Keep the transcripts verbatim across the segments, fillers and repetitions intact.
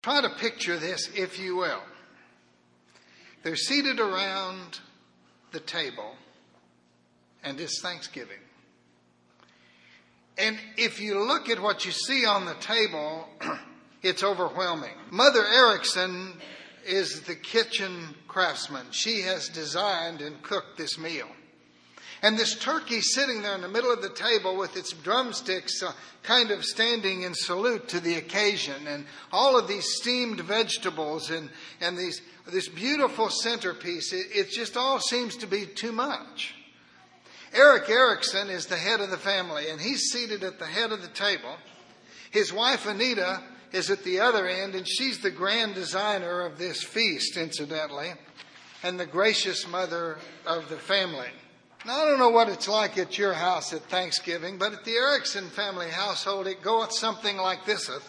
Try to picture this, if you will. They're seated around the table, and it's Thanksgiving. And if you look at what you see on the table, it's overwhelming. Mother Erickson is the kitchen craftsman. She has designed and cooked this meal. And this turkey sitting there in the middle of the table with its drumsticks uh, kind of standing in salute to the occasion. And all of these steamed vegetables and, and these this beautiful centerpiece. It, it just all seems to be too much. Eric Erickson is the head of the family, and he's seated at the head of the table. His wife, Anita, is at the other end, and she's the grand designer of this feast, incidentally, and the gracious mother of the family. Now, I don't know what it's like at your house at Thanksgiving, but at the Erickson family household, it goeth something like thiseth.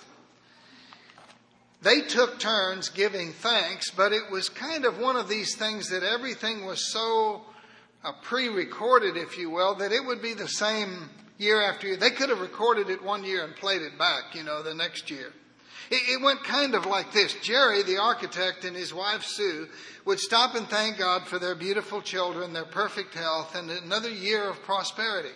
They took turns giving thanks, but it was kind of one of these things that everything was so uh, pre-recorded, if you will, that it would be the same year after year. They could have recorded it one year and played it back, you know, the next year. It, it went kind of like this. Jerry, the architect, and his wife, Sue, would stop and thank God for their beautiful children, their perfect health, and another year of prosperity.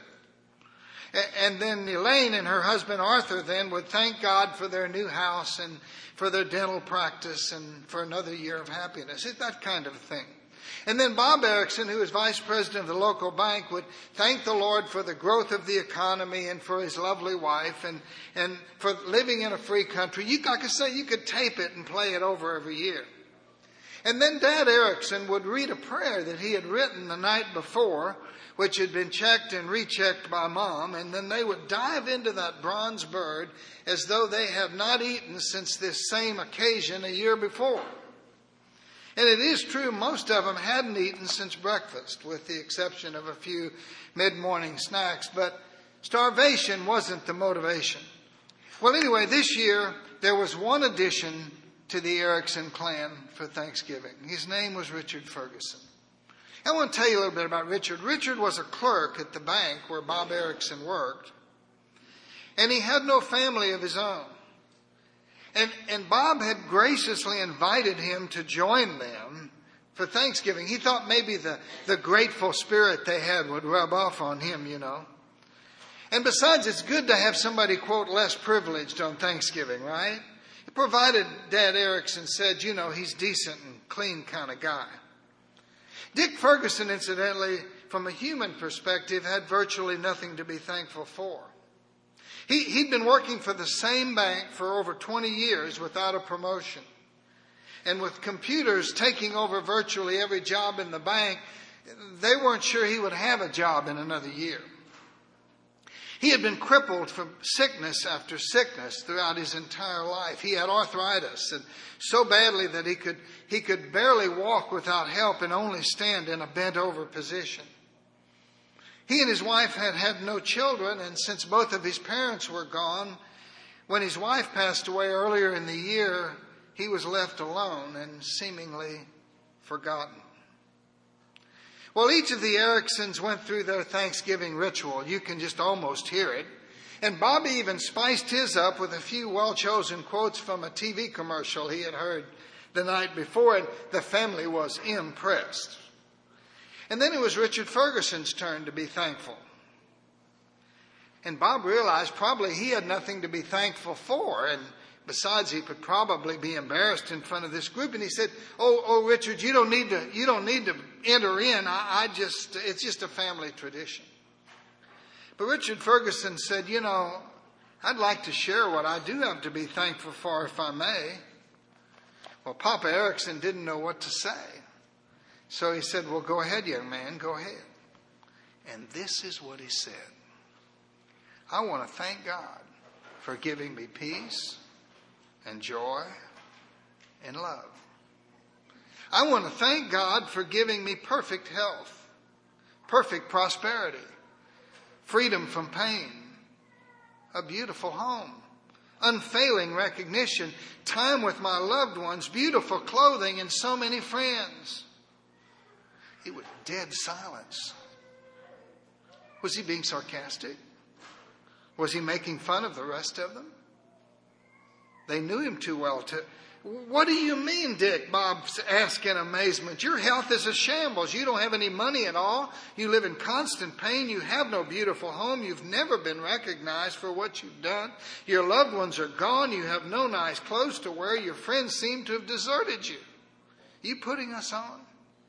And then Elaine and her husband Arthur then would thank God for their new house and for their dental practice and for another year of happiness. It's that kind of thing. And then Bob Erickson, who is vice president of the local bank, would thank the Lord for the growth of the economy and for his lovely wife and, and for living in a free country. You, like I say, you could tape it and play it over every year. And then Dad Erickson would read a prayer that he had written the night before, which had been checked and rechecked by Mom, and then they would dive into that bronze bird as though they had not eaten since this same occasion a year before. And it is true, most of them hadn't eaten since breakfast, with the exception of a few mid-morning snacks, but starvation wasn't the motivation. Well, anyway, this year there was one addition to the Erickson clan for Thanksgiving. His name was Richard Ferguson. I want to tell you a little bit about Richard. Richard was a clerk at the bank where Bob Erickson worked, and he had no family of his own. And, and Bob had graciously invited him to join them for Thanksgiving. He thought maybe the, the grateful spirit they had would rub off on him, you know. And besides, it's good to have somebody, quote, less privileged on Thanksgiving, right? Provided Dad Erickson said, you know, he's decent and clean kind of guy. Dick Ferguson, incidentally, from a human perspective, had virtually nothing to be thankful for. He, he'd been working for the same bank for over twenty years without a promotion. And with computers taking over virtually every job in the bank, they weren't sure he would have a job in another year. He had been crippled from sickness after sickness throughout his entire life. He had arthritis, and so badly that he could he could barely walk without help and only stand in a bent-over position. He and his wife had had no children, and since both of his parents were gone, when his wife passed away earlier in the year, he was left alone and seemingly forgotten. Well, each of the Ericksons went through their Thanksgiving ritual. You can just almost hear it. And Bobby even spiced his up with a few well-chosen quotes from a T V commercial he had heard the night before, and the family was impressed. And then it was Richard Ferguson's turn to be thankful. And Bob realized probably he had nothing to be thankful for, and besides, he could probably be embarrassed in front of this group. And he said, "Oh, oh, Richard, you don't need to. You don't need to enter in. I, I just, it's just a family tradition." But Richard Ferguson said, "You know, I'd like to share what I do have to be thankful for, if I may." Well, Papa Erickson didn't know what to say, so he said, "Well, go ahead, young man, go ahead." And this is what he said: "I want to thank God for giving me peace and joy and love. I want to thank God for giving me perfect health, perfect prosperity, freedom from pain, a beautiful home, unfailing recognition, time with my loved ones, beautiful clothing, and so many friends." It was dead silence. Was he being sarcastic? Was he making fun of the rest of them? They knew him too well to, "What do you mean, Dick?" Bob asked in amazement. "Your health is a shambles. You don't have any money at all. You live in constant pain. You have no beautiful home. You've never been recognized for what you've done. Your loved ones are gone. You have no nice clothes to wear. Your friends seem to have deserted you. You putting us on?"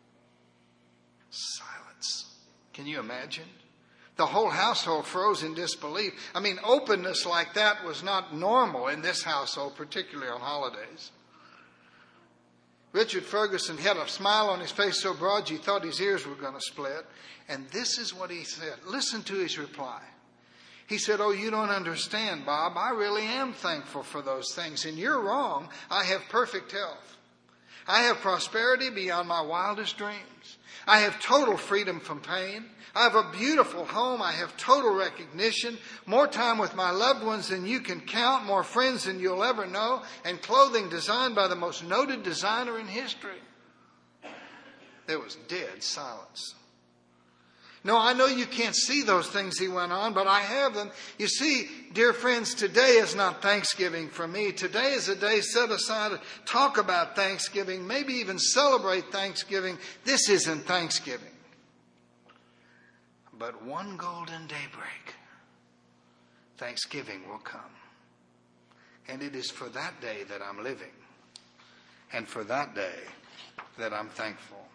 Silence. Can you imagine? The whole household froze in disbelief. I mean, openness like that was not normal in this household, particularly on holidays. Richard Ferguson had a smile on his face so broad you thought his ears were going to split. And this is what he said. Listen to his reply. He said, "Oh, you don't understand, Bob. I really am thankful for those things. And you're wrong. I have perfect health. I have prosperity beyond my wildest dreams. I have total freedom from pain. I have a beautiful home. I have total recognition, more time with my loved ones than you can count, more friends than you'll ever know, and clothing designed by the most noted designer in history." There was dead silence. "No, I know you can't see those things," he went on, "but I have them. You see, dear friends, today is not Thanksgiving for me. Today is a day set aside to talk about Thanksgiving, maybe even celebrate Thanksgiving. This isn't Thanksgiving. But one golden daybreak, Thanksgiving will come. And it is for that day that I'm living. And for that day that I'm thankful."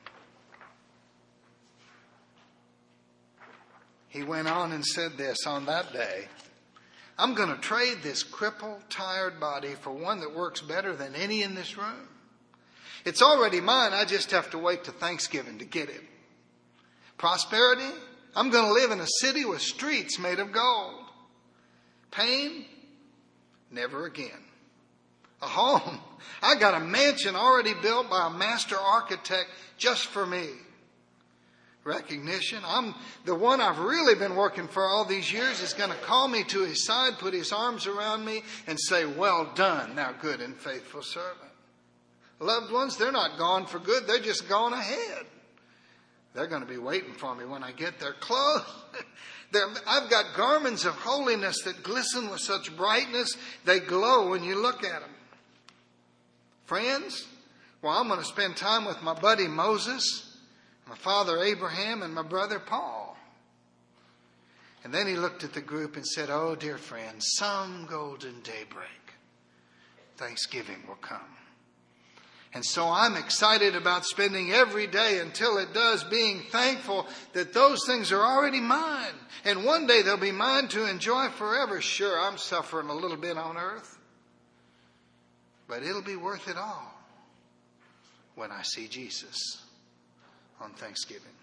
He went on and said this, "On that day, I'm going to trade this crippled, tired body for one that works better than any in this room. It's already mine. I just have to wait to Thanksgiving to get it. Prosperity, I'm going to live in a city with streets made of gold. Pain, never again. A home, I got a mansion already built by a master architect just for me. Recognition, I'm the one I've really been working for all these years is going to call me to his side, put his arms around me and say, 'Well done, thou good and faithful servant.' Loved ones, they're not gone for good. They're just gone ahead. They're going to be waiting for me when I get there. Clothes, I've got garments of holiness that glisten with such brightness, they glow when you look at them. Friends, well, I'm going to spend time with my buddy Moses, my father Abraham, and my brother Paul." And then he looked at the group and said, "Oh, dear friends, some golden daybreak, Thanksgiving will come. And so I'm excited about spending every day until it does, being thankful that those things are already mine. And one day they'll be mine to enjoy forever. Sure, I'm suffering a little bit on earth, but it'll be worth it all when I see Jesus on Thanksgiving."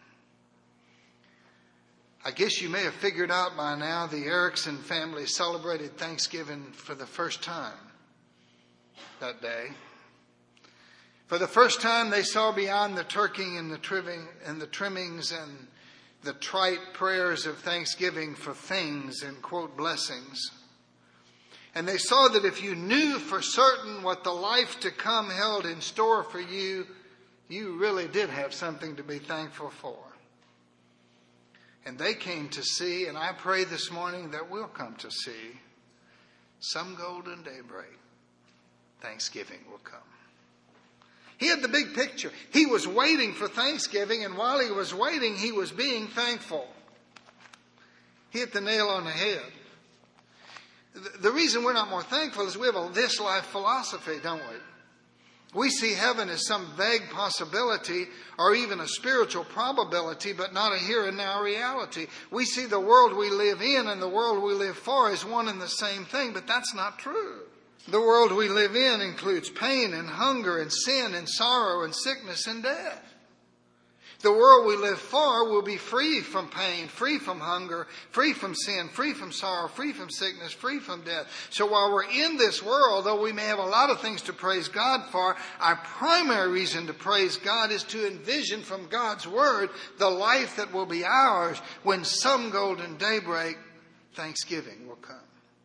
I guess you may have figured out by now the Erickson family celebrated Thanksgiving for the first time that day. For the first time, they saw beyond the turkey and the trimming and the trimmings and the trite prayers of thanksgiving for things and quote blessings. And they saw that if you knew for certain what the life to come held in store for you, you really did have something to be thankful for. And they came to see, and I pray this morning that we'll come to see, some golden daybreak, Thanksgiving will come. He had the big picture. He was waiting for Thanksgiving, and while he was waiting, he was being thankful. He hit the nail on the head. The reason we're not more thankful is we have a this life philosophy, don't we? We see heaven as some vague possibility or even a spiritual probability, but not a here and now reality. We see the world we live in and the world we live for as one and the same thing, but that's not true. The world we live in includes pain and hunger and sin and sorrow and sickness and death. The world we live for will be free from pain, free from hunger, free from sin, free from sorrow, free from sickness, free from death. So while we're in this world, though we may have a lot of things to praise God for, our primary reason to praise God is to envision from God's Word the life that will be ours when some golden daybreak, Thanksgiving, will come.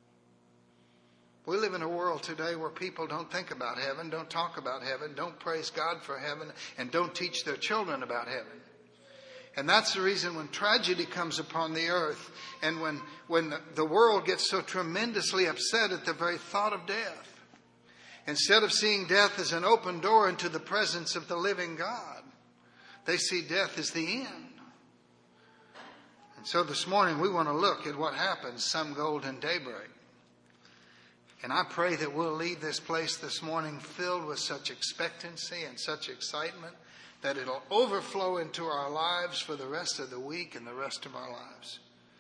We live in a world today where people don't think about heaven, don't talk about heaven, don't praise God for heaven, and don't teach their children about heaven. And that's the reason when tragedy comes upon the earth and when, when the world gets so tremendously upset at the very thought of death. Instead of seeing death as an open door into the presence of the living God, they see death as the end. And so this morning we want to look at what happens some golden daybreak. And I pray that we'll leave this place this morning filled with such expectancy and such excitement that it'll overflow into our lives for the rest of the week and the rest of our lives.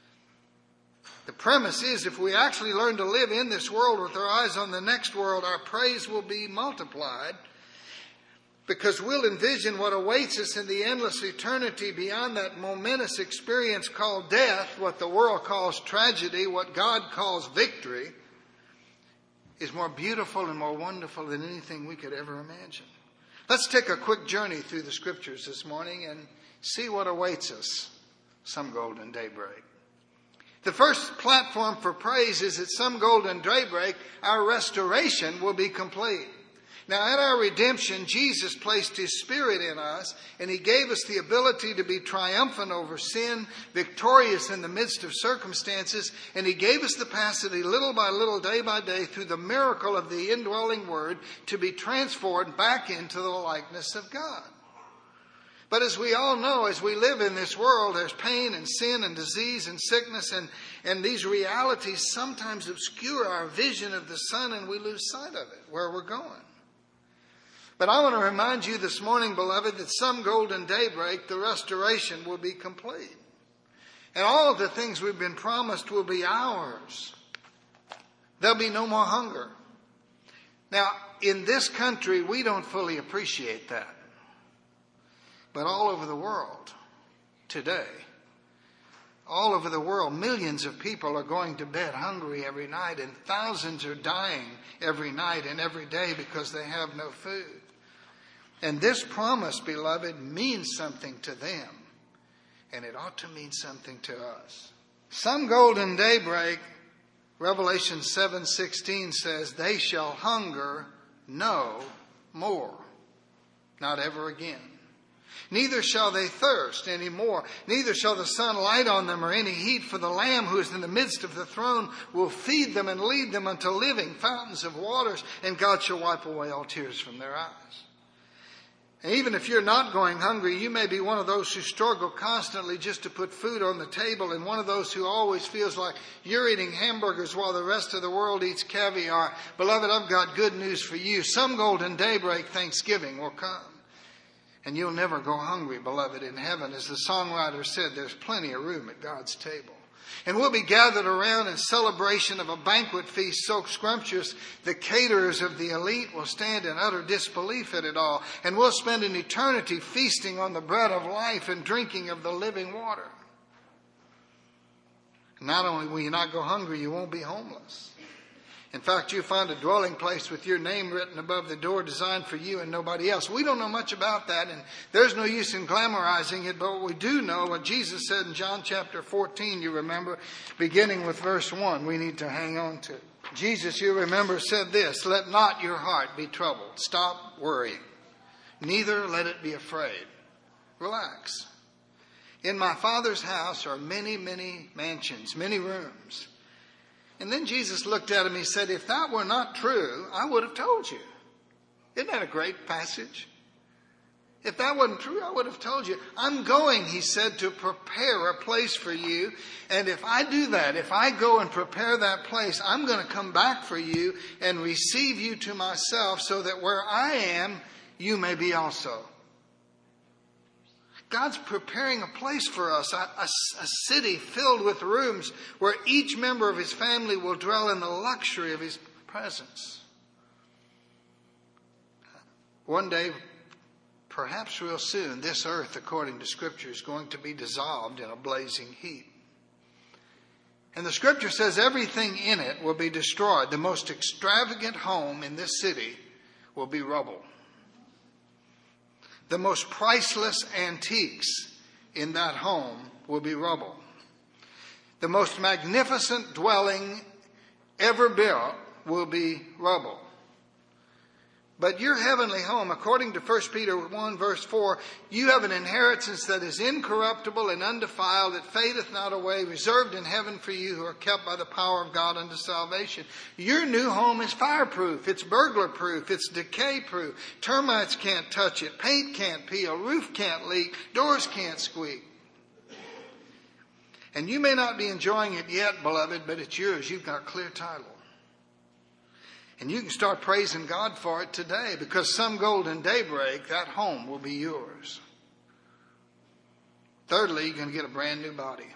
The premise is if we actually learn to live in this world with our eyes on the next world, our praise will be multiplied because we'll envision what awaits us in the endless eternity beyond that momentous experience called death, what the world calls tragedy, what God calls victory, is more beautiful and more wonderful than anything we could ever imagine. Let's take a quick journey through the scriptures this morning and see what awaits us some golden daybreak. The first platform for praise is at some golden daybreak, our restoration will be complete. Now, at our redemption, Jesus placed His Spirit in us, and He gave us the ability to be triumphant over sin, victorious in the midst of circumstances, and He gave us the capacity, little by little, day by day, through the miracle of the indwelling Word, to be transformed back into the likeness of God. But as we all know, as we live in this world, there's pain and sin and disease and sickness, and, and these realities sometimes obscure our vision of the sun, and we lose sight of it, where we're going. But I want to remind you this morning, beloved, that some golden daybreak, the restoration will be complete. And all of the things we've been promised will be ours. There'll be no more hunger. Now, in this country, we don't fully appreciate that. But all over the world today, all over the world, millions of people are going to bed hungry every night, and thousands are dying every night and every day because they have no food. And this promise, beloved, means something to them, and it ought to mean something to us. Some golden daybreak, Revelation seven sixteen says, they shall hunger no more, not ever again. Neither shall they thirst any more. Neither shall the sun light on them or any heat, for the Lamb who is in the midst of the throne will feed them and lead them unto living fountains of waters, and God shall wipe away all tears from their eyes. And even if you're not going hungry, you may be one of those who struggle constantly just to put food on the table, and one of those who always feels like you're eating hamburgers while the rest of the world eats caviar. Beloved, I've got good news for you. Some golden daybreak, Thanksgiving will come. And you'll never go hungry, beloved, in heaven. As the songwriter said, there's plenty of room at God's table. And we'll be gathered around in celebration of a banquet feast so scrumptious, the caterers of the elite will stand in utter disbelief at it all. And we'll spend an eternity feasting on the bread of life and drinking of the living water. Not only will you not go hungry, you won't be homeless. In fact, you find a dwelling place with your name written above the door designed for you and nobody else. We don't know much about that, and there's no use in glamorizing it, but what we do know, what Jesus said in John chapter fourteen, you remember, beginning with verse one, we need to hang on to. Jesus, you remember, said this, let not your heart be troubled. Stop worrying. Neither let it be afraid. Relax. In my Father's house are many, many mansions, many rooms. And then Jesus looked at him, he said, if that were not true, I would have told you. Isn't that a great passage? If that wasn't true, I would have told you. I'm going, he said, to prepare a place for you. And if I do that, if I go and prepare that place, I'm going to come back for you and receive you to myself so that where I am, you may be also. God's preparing a place for us, a, a, a city filled with rooms where each member of his family will dwell in the luxury of his presence. One day, perhaps real soon, this earth, according to Scripture, is going to be dissolved in a blazing heat. And the Scripture says everything in it will be destroyed. The most extravagant home in this city will be rubble. The most priceless antiques in that home will be rubble. The most magnificent dwelling ever built will be rubble. But your heavenly home, according to First Peter one verse four, you have an inheritance that is incorruptible and undefiled, that fadeth not away, reserved in heaven for you who are kept by the power of God unto salvation. Your new home is fireproof. It's burglar proof. It's decay proof. Termites can't touch it. Paint can't peel. Roof can't leak. Doors can't squeak. And you may not be enjoying it yet, beloved, but it's yours. You've got clear title. And you can start praising God for it today, because some golden daybreak, that home will be yours. Thirdly, you're going to get a brand new body.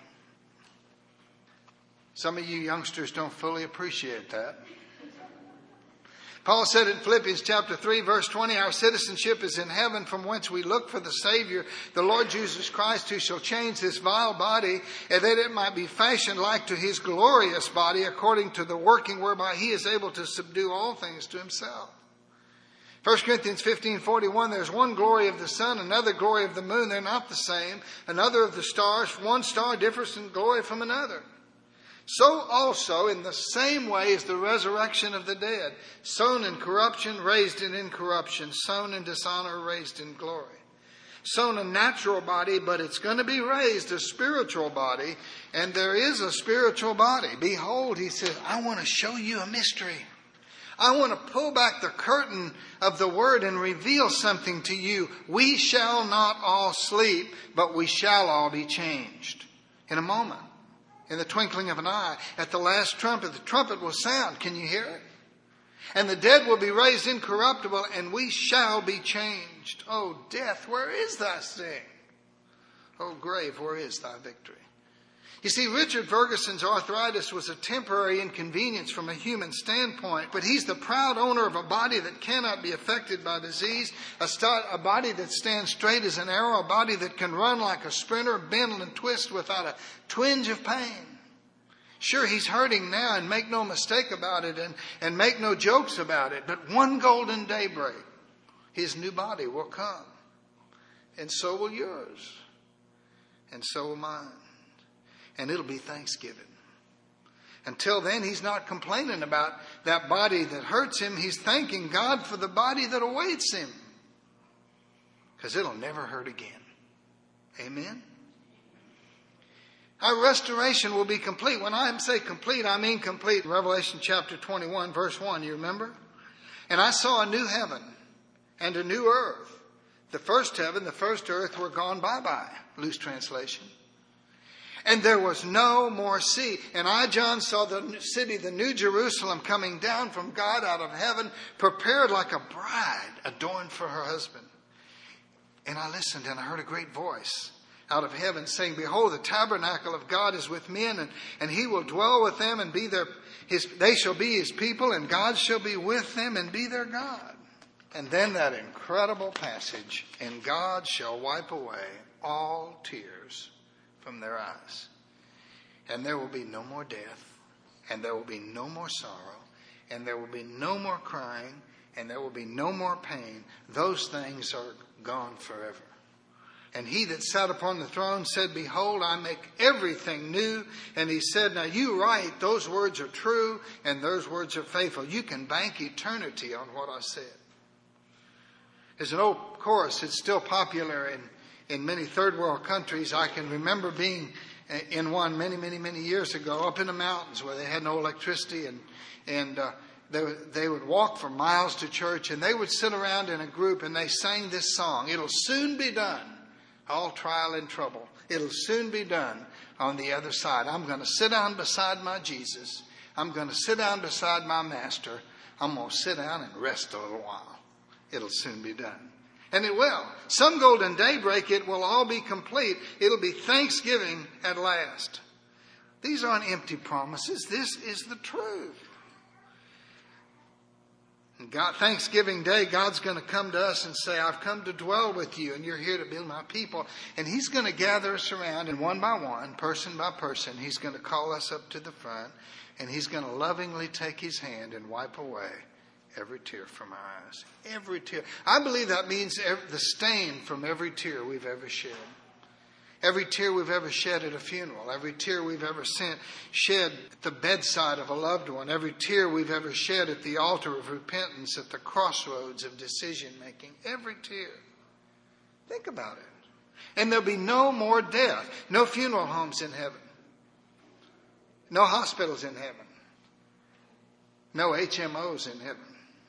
Some of you youngsters don't fully appreciate that. Paul said in Philippians chapter three, verse twenty, our citizenship is in heaven, from whence we look for the Savior, the Lord Jesus Christ, who shall change this vile body, and that it might be fashioned like to his glorious body, according to the working whereby he is able to subdue all things to himself. First Corinthians fifteen forty-one, there's one glory of the sun, another glory of the moon. They're not the same. Another of the stars. One star differs in glory from another. So also, in the same way, is the resurrection of the dead. Sown in corruption, raised in incorruption. Sown in dishonor, raised in glory. Sown a natural body, but it's going to be raised a spiritual body. And there is a spiritual body. Behold, he says, I want to show you a mystery. I want to pull back the curtain of the word and reveal something to you. We shall not all sleep, but we shall all be changed. In a moment. In the twinkling of an eye, at the last trumpet, the trumpet will sound. Can you hear it? And the dead will be raised incorruptible, and we shall be changed. Oh, death, where is thy sting? Oh, grave, where is thy victory? You see, Richard Ferguson's arthritis was a temporary inconvenience from a human standpoint, but he's the proud owner of a body that cannot be affected by disease, a, st- a body that stands straight as an arrow, a body that can run like a sprinter, bend and twist without a twinge of pain. Sure, he's hurting now, and make no mistake about it, and, and make no jokes about it, but one golden daybreak, his new body will come. And so will yours. And so will mine. And it'll be Thanksgiving. Until then, he's not complaining about that body that hurts him. He's thanking God for the body that awaits him. Because it'll never hurt again. Amen? Our restoration will be complete. When I say complete, I mean complete. Revelation chapter twenty-one, verse one, you remember? And I saw a new heaven and a new earth. The first heaven, the first earth were gone bye-bye. Loose translation. And there was no more sea. And I, John, saw the city, the New Jerusalem, coming down from God out of heaven, prepared like a bride adorned for her husband. And I listened, and I heard a great voice out of heaven saying, behold, the tabernacle of God is with men, and, and he will dwell with them, and be their his they shall be his people, and God shall be with them and be their God. And then that incredible passage, and God shall wipe away all tears from their eyes. And there will be no more death, and there will be no more sorrow, and there will be no more crying, and there will be no more pain. Those things are gone forever. And he that sat upon the throne said, behold, I make everything new. And he said, now you write, those words are true, and those words are faithful. You can bank eternity on what I said. There's an old chorus that's still popular in In many third world countries. I can remember being in one many, many, many years ago up in the mountains where they had no electricity, and and uh, they they would walk for miles to church, and they would sit around in a group and they sang this song. It'll soon be done, all trial and trouble. It'll soon be done on the other side. I'm going to sit down beside my Jesus. I'm going to sit down beside my master. I'm going to sit down and rest a little while. It'll soon be done. And it will. Some golden daybreak, it will all be complete. It'll be Thanksgiving at last. These aren't empty promises. This is the truth. And God, Thanksgiving Day, God's going to come to us and say, I've come to dwell with you, and you're here to be my people. And he's going to gather us around, and one by one, person by person, he's going to call us up to the front, and he's going to lovingly take his hand and wipe away every tear from our eyes. Every tear. I believe that means every, the stain from every tear we've ever shed. Every tear we've ever shed at a funeral, every tear we've ever sent, shed at the bedside of a loved one, every tear we've ever shed at the altar of repentance, at the crossroads of decision making, every tear. Think about it. And there'll be no more death, no funeral homes in heaven, no hospitals in heaven, no H M Os in heaven,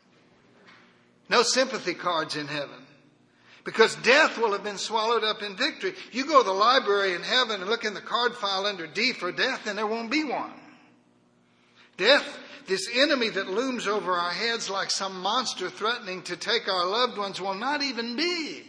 no sympathy cards in heaven. Because death will have been swallowed up in victory. You go to the library in heaven and look in the card file under D for death, and there won't be one. Death, this enemy that looms over our heads like some monster threatening to take our loved ones, will not even be.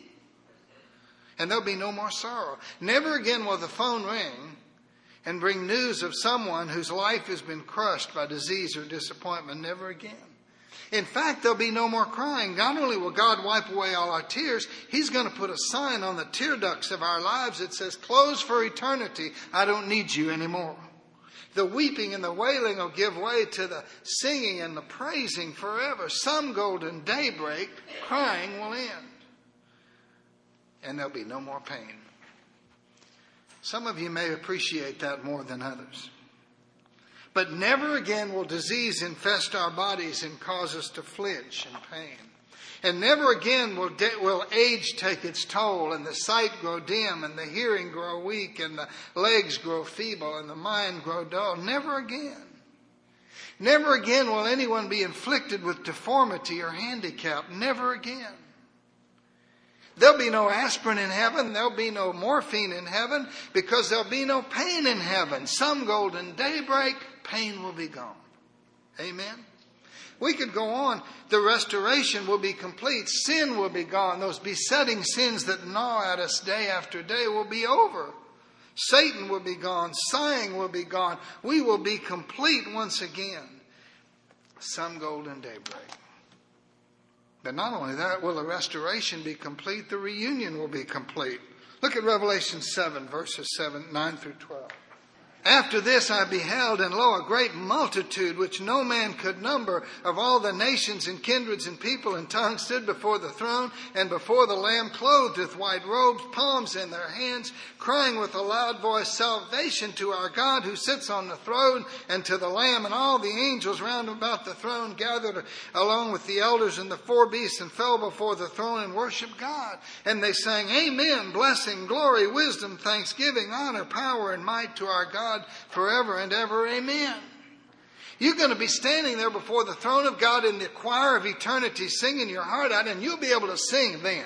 And there'll be no more sorrow. Never again will the phone ring and bring news of someone whose life has been crushed by disease or disappointment. Never again. In fact, there'll be no more crying. Not only will God wipe away all our tears, He's going to put a sign on the tear ducts of our lives that says, "Closed for eternity. I don't need you anymore." The weeping and the wailing will give way to the singing and the praising forever. Some golden daybreak, crying will end. And there'll be no more pain. Some of you may appreciate that more than others. But never again will disease infest our bodies and cause us to flinch in pain. And never again will, de- will age take its toll, and the sight grow dim, and the hearing grow weak, and the legs grow feeble, and the mind grow dull. Never again. Never again will anyone be inflicted with deformity or handicap. Never again. There'll be no aspirin in heaven. There'll be no morphine in heaven, because there'll be no pain in heaven. Some golden daybreak, pain will be gone. Amen. We could go on. The restoration will be complete. Sin will be gone. Those besetting sins that gnaw at us day after day will be over. Satan will be gone. Sighing will be gone. We will be complete once again. Some golden daybreak. But not only that, will the restoration be complete, the reunion will be complete. Look at Revelation seven, verses seven, nine through twelve. After this I beheld, and lo, a great multitude, which no man could number, of all the nations and kindreds and people and tongues, stood before the throne and before the Lamb, clothed with white robes, palms in their hands, crying with a loud voice, "Salvation to our God who sits on the throne, and to the Lamb." And all the angels round about the throne gathered along with the elders and the four beasts, and fell before the throne and worshiped God. And they sang, "Amen, blessing, glory, wisdom, thanksgiving, honor, power, and might to our God forever and ever. Amen." You're going to be standing there before the throne of God in the choir of eternity, singing your heart out, and you'll be able to sing then.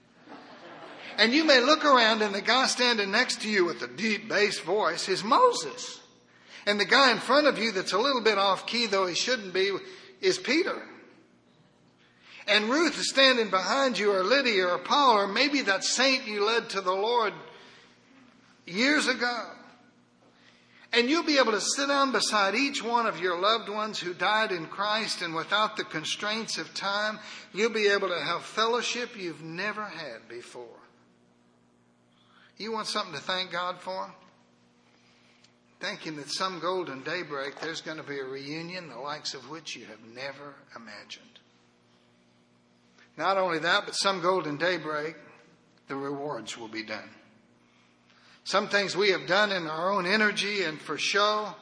And you may look around, and the guy standing next to you with a deep bass voice is Moses. And the guy in front of you that's a little bit off key, though he shouldn't be, is Peter. And Ruth is standing behind you, or Lydia, or Paul, or maybe that saint you led to the Lord years ago. And you'll be able to sit down beside each one of your loved ones who died in Christ, and without the constraints of time, you'll be able to have fellowship you've never had before. You want something to thank God for? Thank Him that some golden daybreak there's going to be a reunion the likes of which you have never imagined. Not only that, but some golden daybreak, the rewards will be done. Some things we have done in our own energy and for show,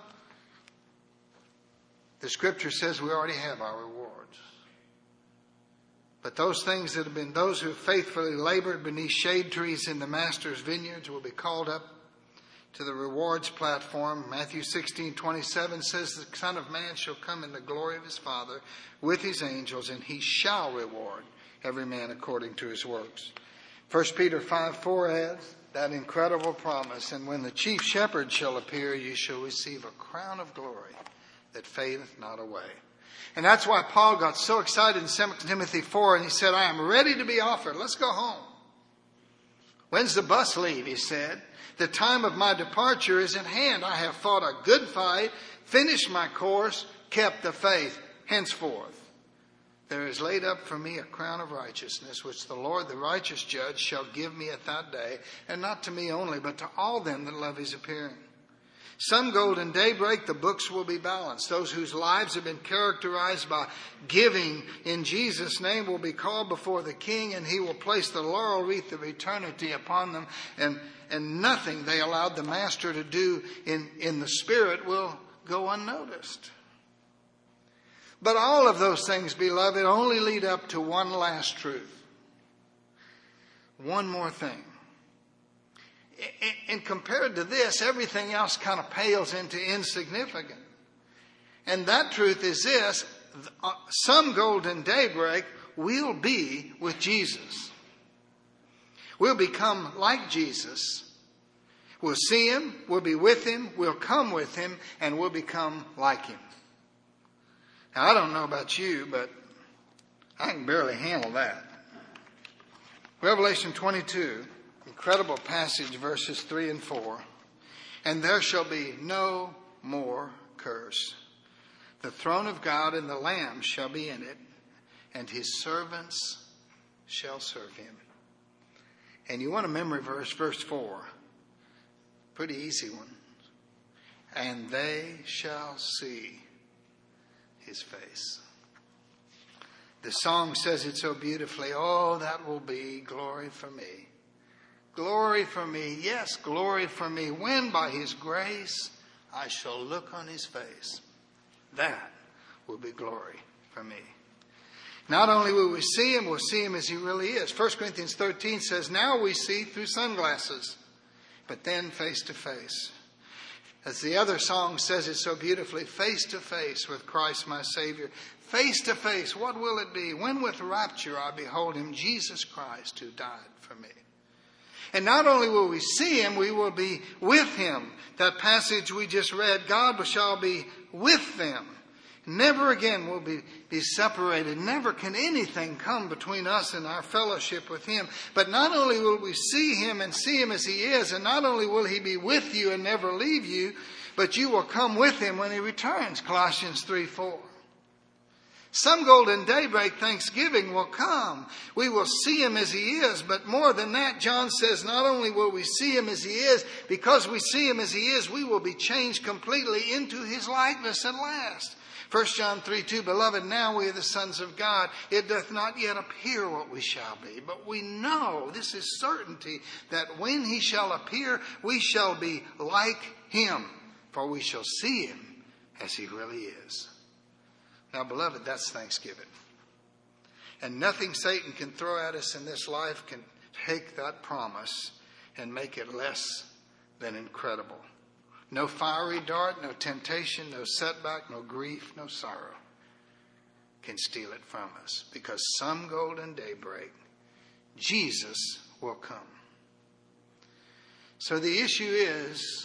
the Scripture says we already have our rewards. But those things that have been, those who have faithfully labored beneath shade trees in the Master's vineyards will be called up to the rewards platform. Matthew sixteen twenty-seven says, "The Son of Man shall come in the glory of His Father with His angels, and He shall reward every man according to his works." First Peter five four adds that incredible promise, "And when the chief shepherd shall appear, you shall receive a crown of glory that fadeth not away." And that's why Paul got so excited in Second Timothy four, and he said, "I am ready to be offered. Let's go home." "When's the bus leave?" he said. "The time of my departure is at hand. I have fought a good fight, finished my course, kept the faith. Henceforth there is laid up for me a crown of righteousness, which the Lord, the righteous judge, shall give me at that day, and not to me only, but to all them that love His appearing." Some golden daybreak, the books will be balanced. Those whose lives have been characterized by giving in Jesus' name will be called before the King, and he will place the laurel wreath of eternity upon them, and, and nothing they allowed the Master to do in, in the Spirit will go unnoticed. But all of those things, beloved, only lead up to one last truth. One more thing. And compared to this, everything else kind of pales into insignificance. And that truth is this: some golden daybreak we'll be with Jesus. We'll become like Jesus. We'll see him, we'll be with him, we'll come with him, and we'll become like him. Now, I don't know about you, but I can barely handle that. Revelation twenty-two. Incredible passage, verses three and four. And there shall be no more curse. The throne of God and the Lamb shall be in it, and his servants shall serve him. And you want a memory verse, verse four. Pretty easy one. And they shall see his face. The song says it so beautifully. Oh, that will be glory for me. Glory for me, yes, glory for me, when by his grace I shall look on his face. That will be glory for me. Not only will we see him, we'll see him as he really is. First Corinthians thirteen says, now we see through sunglasses, but then face to face. As the other song says it so beautifully, face to face with Christ my Savior. Face to face, what will it be? When with rapture I behold him, Jesus Christ who died for me. And not only will we see him, we will be with him. That passage we just read, God shall be with them. Never again will be, be separated. Never can anything come between us and our fellowship with him. But not only will we see him and see him as he is, and not only will he be with you and never leave you, but you will come with him when he returns, Colossians three four. Some golden daybreak Thanksgiving will come. We will see him as he is. But more than that, John says, not only will we see him as he is, because we see him as he is, we will be changed completely into his likeness at last. First John three two, beloved, now we are the sons of God. It doth not yet appear what we shall be. But we know, this is certainty, that when he shall appear, we shall be like him. For we shall see him as he really is. Now, beloved, that's Thanksgiving. And nothing Satan can throw at us in this life can take that promise and make it less than incredible. No fiery dart, no temptation, no setback, no grief, no sorrow can steal it from us. Because some golden daybreak, Jesus will come. So the issue is,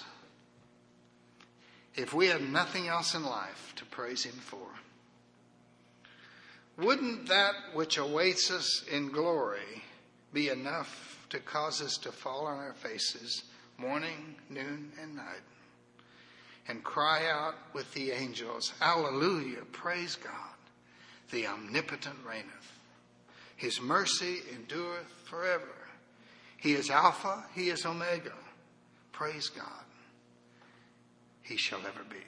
if we have nothing else in life to praise him for, wouldn't that which awaits us in glory be enough to cause us to fall on our faces morning, noon, and night and cry out with the angels, Alleluia, praise God, the omnipotent reigneth. His mercy endureth forever. He is Alpha, he is Omega. Praise God. He shall ever be.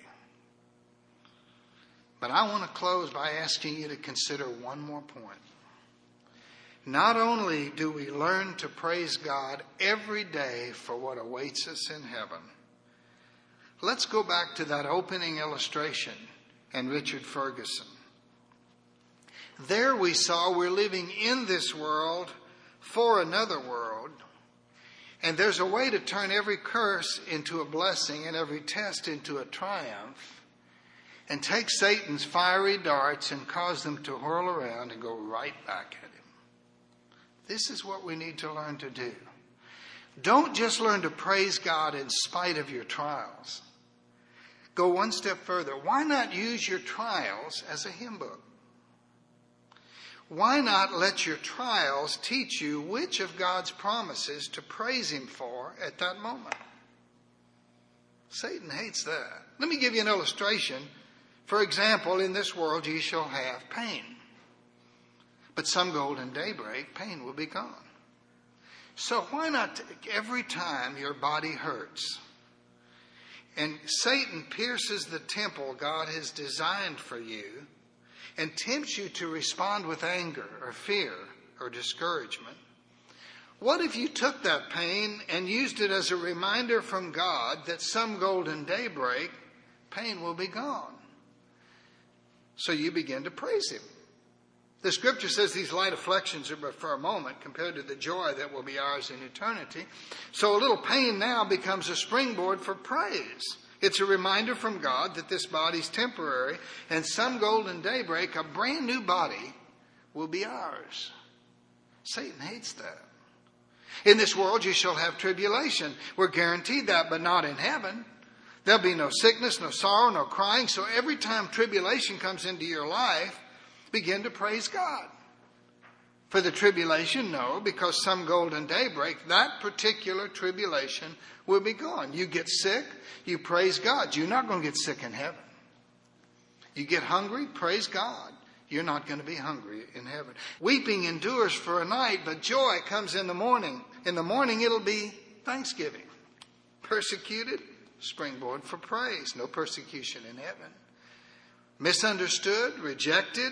But I want to close by asking you to consider one more point. Not only do we learn to praise God every day for what awaits us in heaven, let's go back to that opening illustration and Richard Ferguson. There we saw we're living in this world for another world, and there's a way to turn every curse into a blessing and every test into a triumph, and take Satan's fiery darts and cause them to whirl around and go right back at him. This is what we need to learn to do. Don't just learn to praise God in spite of your trials. Go one step further. Why not use your trials as a hymn book? Why not let your trials teach you which of God's promises to praise him for at that moment? Satan hates that. Let me give you an illustration. For example, in this world you shall have pain. But some golden daybreak, pain will be gone. So why not take every time your body hurts, And Satan pierces the temple God has designed for you and tempts you to respond with anger or fear or discouragement. What if you took that pain and used it as a reminder from God that some golden daybreak, pain will be gone? So you begin to praise him. The scripture says these light afflictions are but for a moment compared to the joy that will be ours in eternity. So a little pain now becomes a springboard for praise. It's a reminder from God that this body's temporary, and some golden daybreak, a brand new body, will be ours. Satan hates that. In this world you shall have tribulation. We're guaranteed that, but not in heaven. There'll be no sickness, no sorrow, no crying. So every time tribulation comes into your life, begin to praise God. For the tribulation, no, because some golden daybreak, that particular tribulation will be gone. You get sick, you praise God. You're not going to get sick in heaven. You get hungry, praise God. You're not going to be hungry in heaven. Weeping endures for a night, but joy comes in the morning. In the morning, it'll be thanksgiving. Persecuted, springboard for praise. No persecution in heaven. Misunderstood, rejected,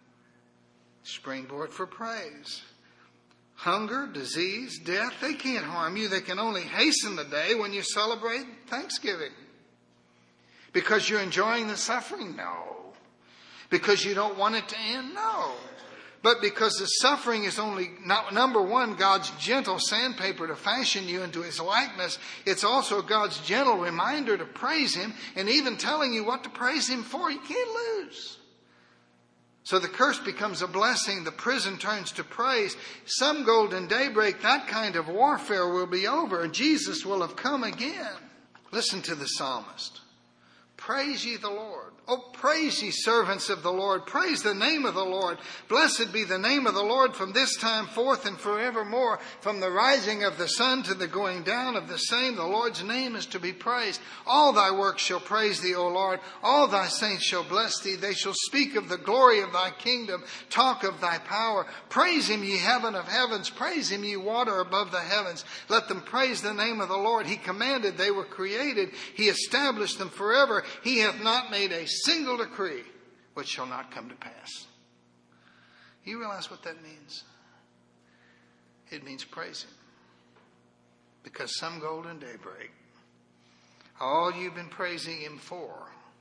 springboard for praise. Hunger, disease, death, they can't harm you. They can only hasten the day when you celebrate Thanksgiving. Because you're enjoying the suffering? No. Because you don't want it to end? No. But because the suffering is only, not, number one, God's gentle sandpaper to fashion you into his likeness. It's also God's gentle reminder to praise him, and even telling you what to praise him for. You can't lose. So the curse becomes a blessing. The prison turns to praise. Some golden daybreak, that kind of warfare will be over, and Jesus will have come again. Listen to the psalmist. Praise ye the Lord. Oh, praise ye servants of the Lord. Praise the name of the Lord. Blessed be the name of the Lord from this time forth and forevermore. From the rising of the sun to the going down of the same, the Lord's name is to be praised. All thy works shall praise thee, O Lord. All thy saints shall bless thee. They shall speak of the glory of thy kingdom, talk of thy power. Praise him, ye heaven of heavens. Praise him, ye water above the heavens. Let them praise the name of the Lord. He commanded, they were created. He established them forever. He hath not made a single decree which shall not come to pass. You realize what that means? It means praise him. Because some golden daybreak, all you've been praising him for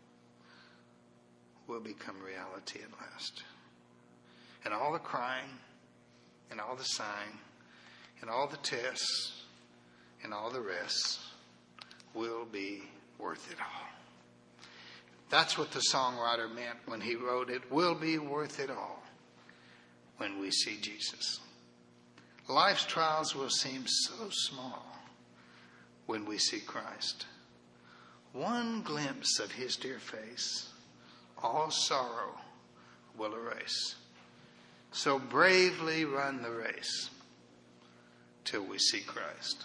will become reality at last. And all the crying, and all the sighing, and all the tests, and all the rest will be worth it all. That's what the songwriter meant when he wrote, it will be worth it all when we see Jesus. Life's trials will seem so small when we see Christ. One glimpse of his dear face, all sorrow will erase. So bravely run the race till we see Christ.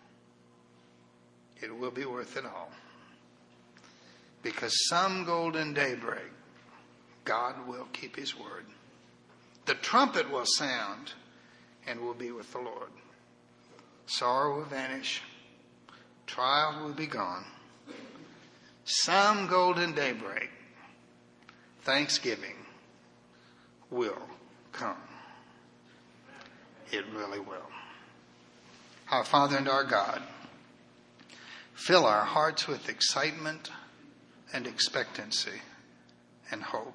It will be worth it all. Because some golden daybreak, God will keep his word. The trumpet will sound and we'll be with the Lord. Sorrow will vanish. Trial will be gone. Some golden daybreak, thanksgiving will come. It really will. Our Father and our God, fill our hearts with excitement and expectancy and hope.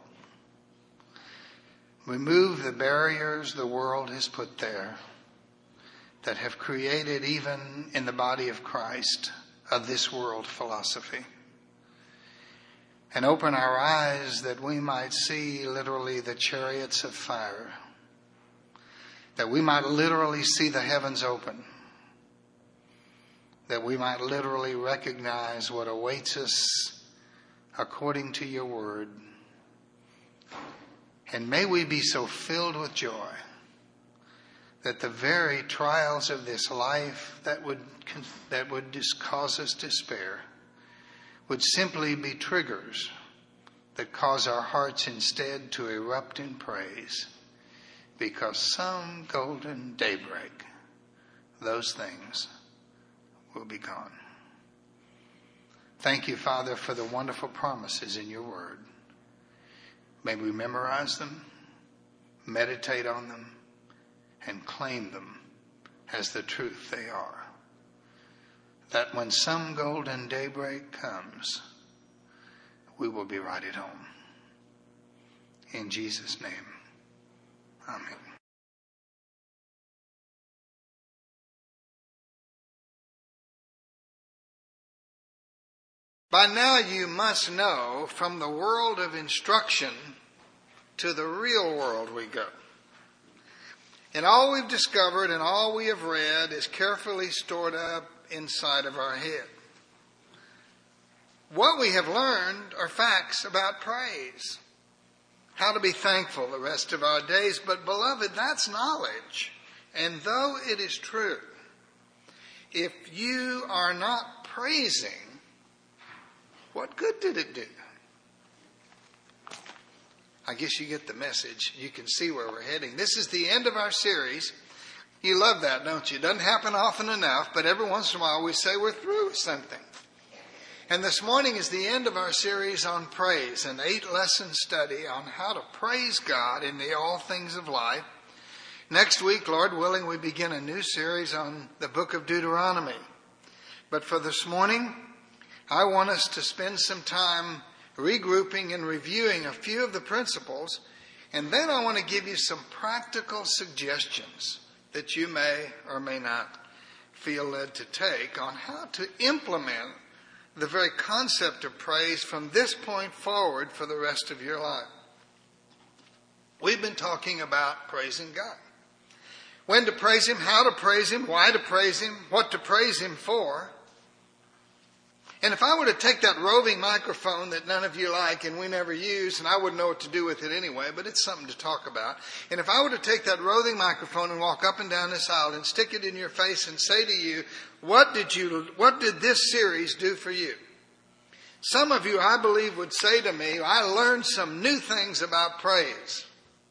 Remove the barriers the world has put there that have created, even in the body of Christ, a this world philosophy. And open our eyes that we might see literally the chariots of fire, that we might literally see the heavens open, that we might literally recognize what awaits us according to your word. And may we be so filled with joy that the very trials of this life that would that would just cause us despair would simply be triggers that cause our hearts instead to erupt in praise, because some golden daybreak, those things will be gone. Thank you, Father, for the wonderful promises in your word. May we memorize them, meditate on them, and claim them as the truth they are. That when some golden daybreak comes, we will be right at home. In Jesus' name, amen. By now you must know, from the world of instruction to the real world we go. And all we've discovered and all we have read is carefully stored up inside of our head. What we have learned are facts about praise, how to be thankful the rest of our days. But beloved, that's knowledge. And though it is true, if you are not praising, what good did it do? I guess you get the message. You can see where we're heading. This is the end of our series. You love that, don't you? It doesn't happen often enough, but every once in a while we say we're through with something. And this morning is the end of our series on praise, an eight-lesson study on how to praise God in the all things of life. Next week, Lord willing, we begin a new series on the book of Deuteronomy. But for this morning, I want us to spend some time regrouping and reviewing a few of the principles, and then I want to give you some practical suggestions that you may or may not feel led to take on how to implement the very concept of praise from this point forward for the rest of your life. We've been talking about praising God. When to praise Him, how to praise Him, why to praise Him, what to praise Him for. And if I were to take that roving microphone that none of you like and we never use, and I wouldn't know what to do with it anyway, but it's something to talk about. And if I were to take that roving microphone and walk up and down this aisle and stick it in your face and say to you, what did you, what did this series do for you? Some of you, I believe, would say to me, I learned some new things about praise.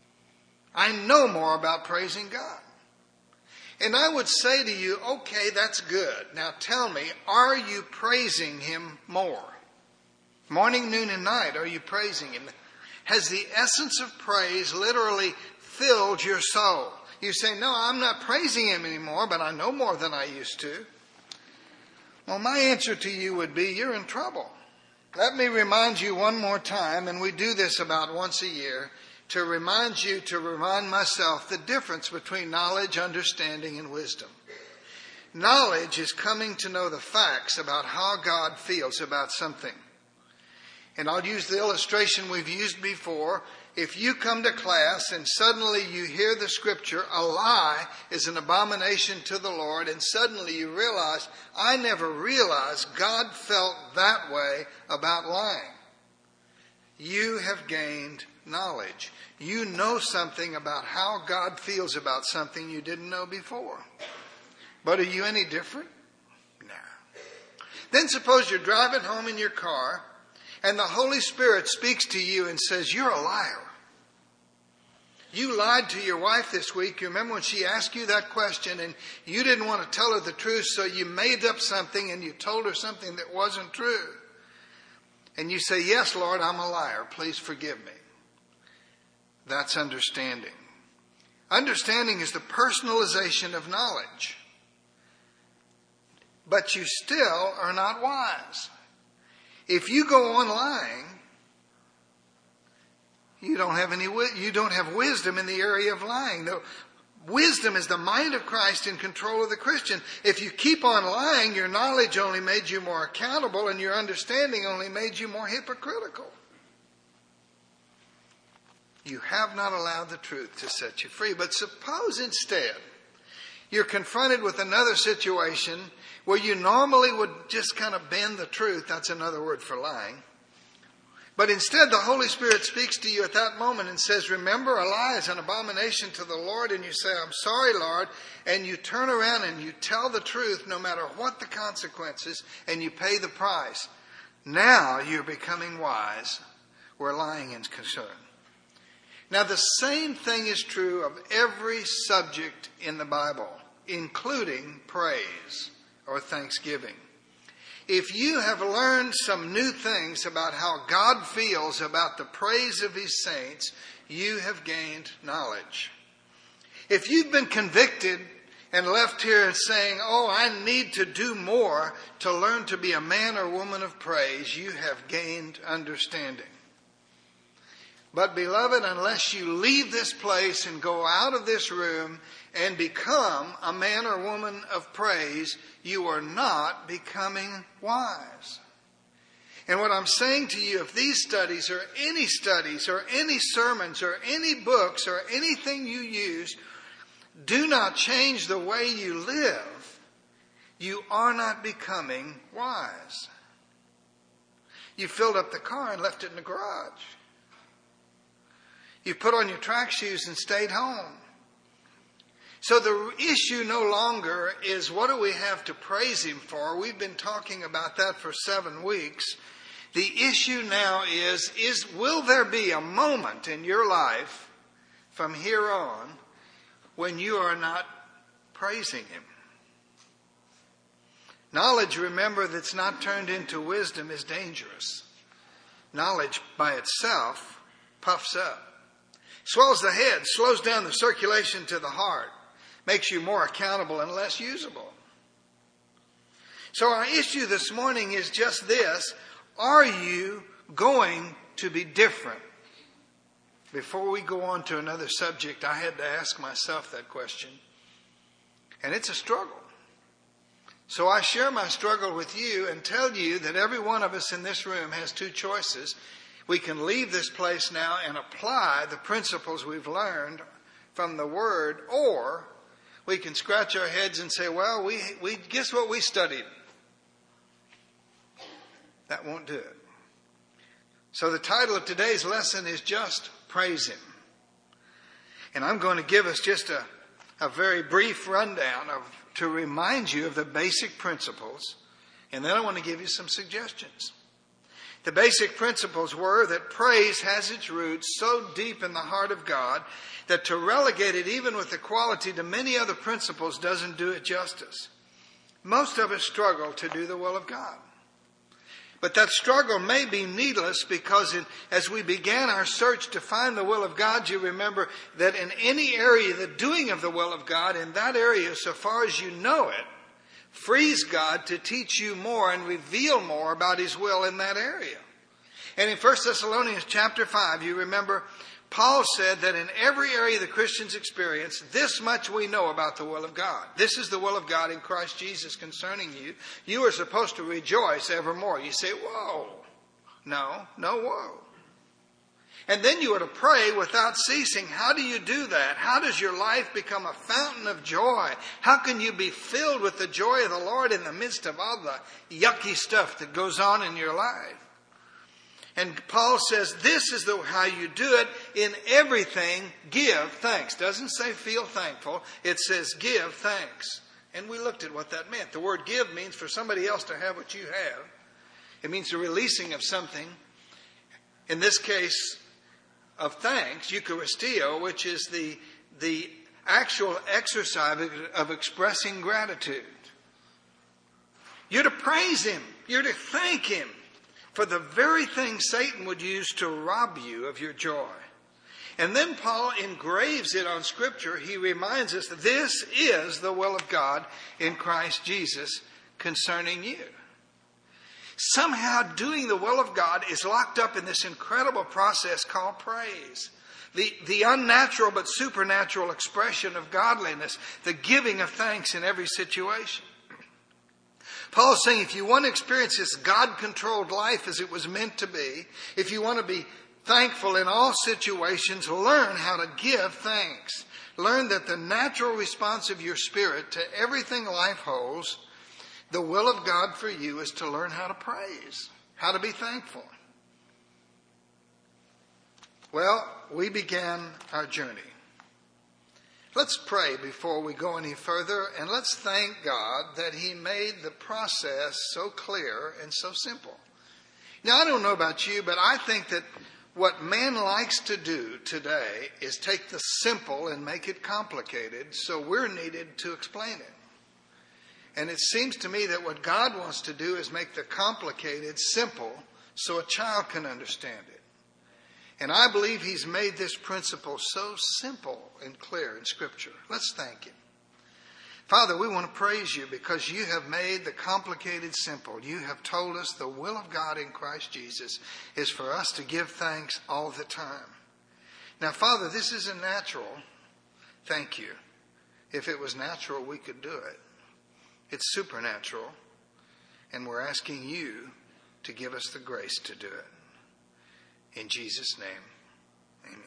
I know more about praising God. And I would say to you, okay, that's good. Now tell me, are you praising Him more? Morning, noon, and night, are you praising Him? Has the essence of praise literally filled your soul? You say, no, I'm not praising Him anymore, but I know more than I used to. Well, my answer to you would be, you're in trouble. Let me remind you one more time, and we do this about once a year, to remind you, to remind myself, the difference between knowledge, understanding, and wisdom. Knowledge is coming to know the facts about how God feels about something. And I'll use the illustration we've used before. If you come to class and suddenly you hear the scripture, a lie is an abomination to the Lord, and suddenly you realize, I never realized God felt that way about lying. You have gained knowledge. You know something about how God feels about something you didn't know before. But are you any different? No. Then suppose you're driving home in your car and the Holy Spirit speaks to you and says, you're a liar. You lied to your wife this week. You remember when she asked you that question and you didn't want to tell her the truth, so you made up something and you told her something that wasn't true. And you say, yes, Lord, I'm a liar. Please forgive me. That's understanding. Understanding is the personalization of knowledge. But you still are not wise. If you go on lying, you don't have any, you don't have wisdom in the area of lying. The wisdom is the mind of Christ in control of the Christian. If you keep on lying, your knowledge only made you more accountable and your understanding only made you more hypocritical. You have not allowed the truth to set you free. But suppose instead you're confronted with another situation where you normally would just kind of bend the truth. That's another word for lying. But instead the Holy Spirit speaks to you at that moment and says, remember, a lie is an abomination to the Lord. And you say, I'm sorry, Lord. And you turn around and you tell the truth no matter what the consequences, and you pay the price. Now you're becoming wise where lying is concerned. Now, the same thing is true of every subject in the Bible, including praise or thanksgiving. if you have learned some new things about how God feels about the praise of his saints, you have gained knowledge. If you've been convicted and left here saying, oh, I need to do more to learn to be a man or woman of praise, you have gained understanding. But beloved, unless you leave this place and go out of this room and become a man or woman of praise, you are not becoming wise. And what I'm saying to you, if these studies or any studies or any sermons or any books or anything you use do not change the way you live, you are not becoming wise. You filled up the car and left it in the garage. You put on your track shoes and stayed home. So the issue no longer is what do we have to praise him for? We've been talking about that for seven weeks. The issue now is, is will there be a moment in your life from here on when you are not praising him? Knowledge, remember, that's not turned into wisdom is dangerous. Knowledge by itself puffs up. Swells the head, slows down the circulation to the heart, makes you more accountable and less usable. So our issue this morning is just this. Are you going to be different? Before we go on to another subject, I had to ask myself that question. And it's a struggle. So I share my struggle with you and tell you that every one of us in this room has two choices. We can leave this place now and apply the principles we've learned from the Word, or we can scratch our heads and say, well, we, we guess what we studied? That won't do it. So the title of today's lesson is just Praise Him. And I'm going to give us just a, a very brief rundown of to remind you of the basic principles, and then I want to give you some suggestions. The basic principles were that praise has its roots so deep in the heart of God that to relegate it even with equality to many other principles doesn't do it justice. Most of us struggle to do the will of God. But that struggle may be needless because in, as we began our search to find the will of God, you remember that in any area, the doing of the will of God, in that area, so far as you know it, frees God to teach you more and reveal more about his will in that area. And in First Thessalonians chapter five, you remember Paul said that in every area the Christians experience, this much we know about the will of God. This is the will of God in Christ Jesus concerning you. You are supposed to rejoice evermore. You say, whoa. No, no whoa. And then you are to pray without ceasing. How do you do that? How does your life become a fountain of joy? How can you be filled with the joy of the Lord in the midst of all the yucky stuff that goes on in your life? And Paul says this is the how you do it. In everything, give thanks. Doesn't say feel thankful. It says give thanks. And we looked at what that meant. The word give means for somebody else to have what you have. It means the releasing of something. In this case, of thanks, Eucharistio, which is the, the actual exercise of expressing gratitude. You're to praise him. You're to thank him for the very thing Satan would use to rob you of your joy. And then Paul engraves it on Scripture. He reminds us that this is the will of God in Christ Jesus concerning you. Somehow doing the will of God is locked up in this incredible process called praise. The, the unnatural but supernatural expression of godliness, the giving of thanks in every situation. Paul's saying if you want to experience this God-controlled life as it was meant to be, if you want to be thankful in all situations, learn how to give thanks. Learn that the natural response of your spirit to everything life holds, the will of God for you is to learn how to praise, how to be thankful. Well, we began our journey. Let's pray before we go any further, and let's thank God that he made the process so clear and so simple. Now, I don't know about you, but I think that what man likes to do today is take the simple and make it complicated, so we're needed to explain it. And it seems to me that what God wants to do is make the complicated simple so a child can understand it. And I believe he's made this principle so simple and clear in Scripture. Let's thank him. Father, we want to praise you because you have made the complicated simple. You have told us the will of God in Christ Jesus is for us to give thanks all the time. Now, Father, this isn't natural. Thank you. If it was natural, we could do it. It's supernatural. And we're asking you to give us the grace to do it. In Jesus' name, amen.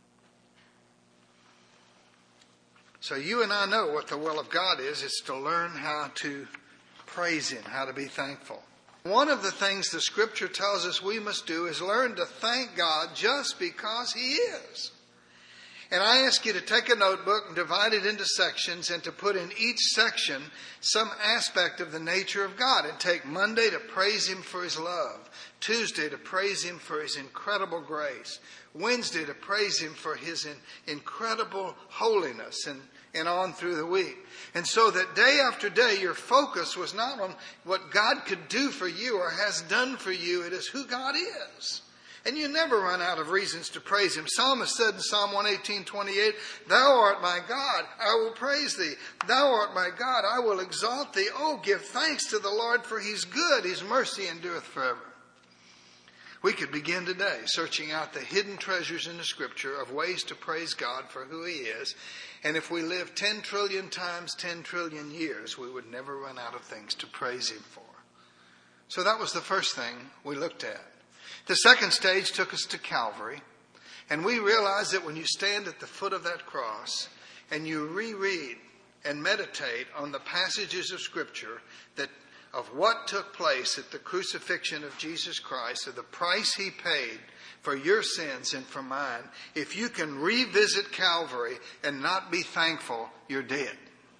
So you and I know what the will of God is. It's to learn how to praise him, how to be thankful. One of the things the Scripture tells us we must do is learn to thank God just because he is. And I ask you to take a notebook and divide it into sections and to put in each section some aspect of the nature of God. And take Monday to praise him for his love. Tuesday to praise him for his incredible grace. Wednesday to praise him for his in, incredible holiness, and, and on through the week. And so that day after day your focus was not on what God could do for you or has done for you. It is who God is. And you never run out of reasons to praise him. Psalmist said in Psalm one eighteen twenty-eight, Thou art my God, I will praise thee. Thou art my God, I will exalt thee. Oh, give thanks to the Lord, for he's good. His mercy endureth forever. We could begin today searching out the hidden treasures in the Scripture of ways to praise God for who he is. And if we lived ten trillion times ten trillion years, we would never run out of things to praise him for. So that was the first thing we looked at. The second stage took us to Calvary, and we realized that when you stand at the foot of that cross and you reread and meditate on the passages of Scripture that of what took place at the crucifixion of Jesus Christ, of the price he paid for your sins and for mine, if you can revisit Calvary and not be thankful, you're dead.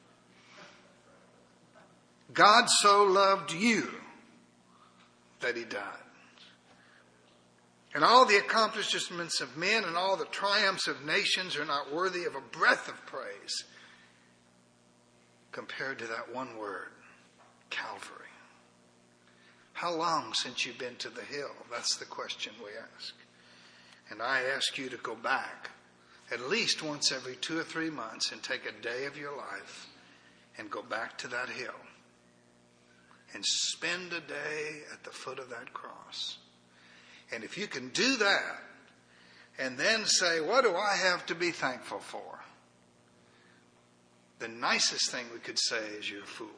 God so loved you that he died. And all the accomplishments of men and all the triumphs of nations are not worthy of a breath of praise compared to that one word, Calvary. How long since you've been to the hill? That's the question we ask. And I ask you to go back at least once every two or three months and take a day of your life and go back to that hill and spend a day at the foot of that cross. And if you can do that and then say, what do I have to be thankful for? The nicest thing we could say is you're a fool.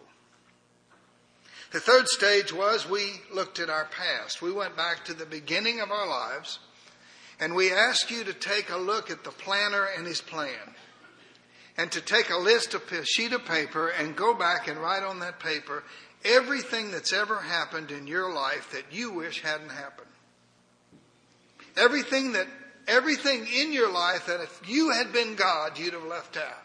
The third stage was we looked at our past. We went back to the beginning of our lives and we asked you to take a look at the planner and his plan. And to take a list of a sheet of paper and go back and write on that paper everything that's ever happened in your life that you wish hadn't happened. Everything that, everything in your life that if you had been God, you'd have left out.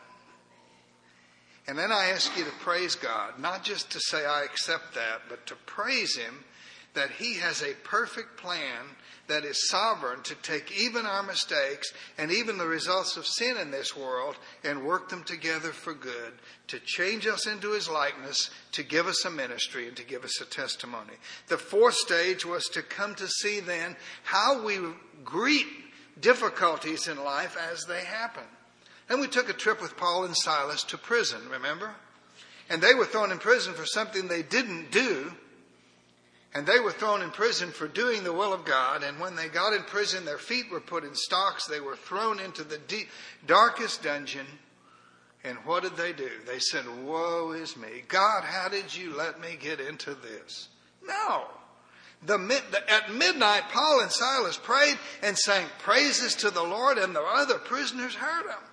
And then I ask you to praise God, not just to say I accept that, but to praise him that he has a perfect plan that is sovereign to take even our mistakes and even the results of sin in this world and work them together for good, to change us into his likeness, to give us a ministry and to give us a testimony. The fourth stage was to come to see then how we greet difficulties in life as they happen. Then we took a trip with Paul and Silas to prison, remember? And they were thrown in prison for something they didn't do. And they were thrown in prison for doing the will of God. And when they got in prison, their feet were put in stocks. They were thrown into the deep, darkest dungeon. And what did they do? They said, woe is me. God, how did you let me get into this? No. The, at midnight, Paul and Silas prayed and sang praises to the Lord, and the other prisoners heard them.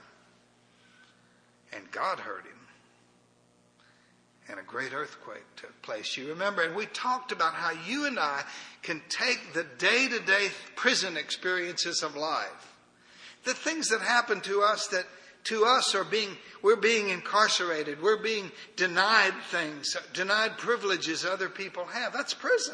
And God heard him. And a great earthquake took place. You remember, and we talked about how you and I can take the day-to-day prison experiences of life, the things that happen to us that to us are being, we're being incarcerated, we're being denied things, denied privileges other people have. That's prison.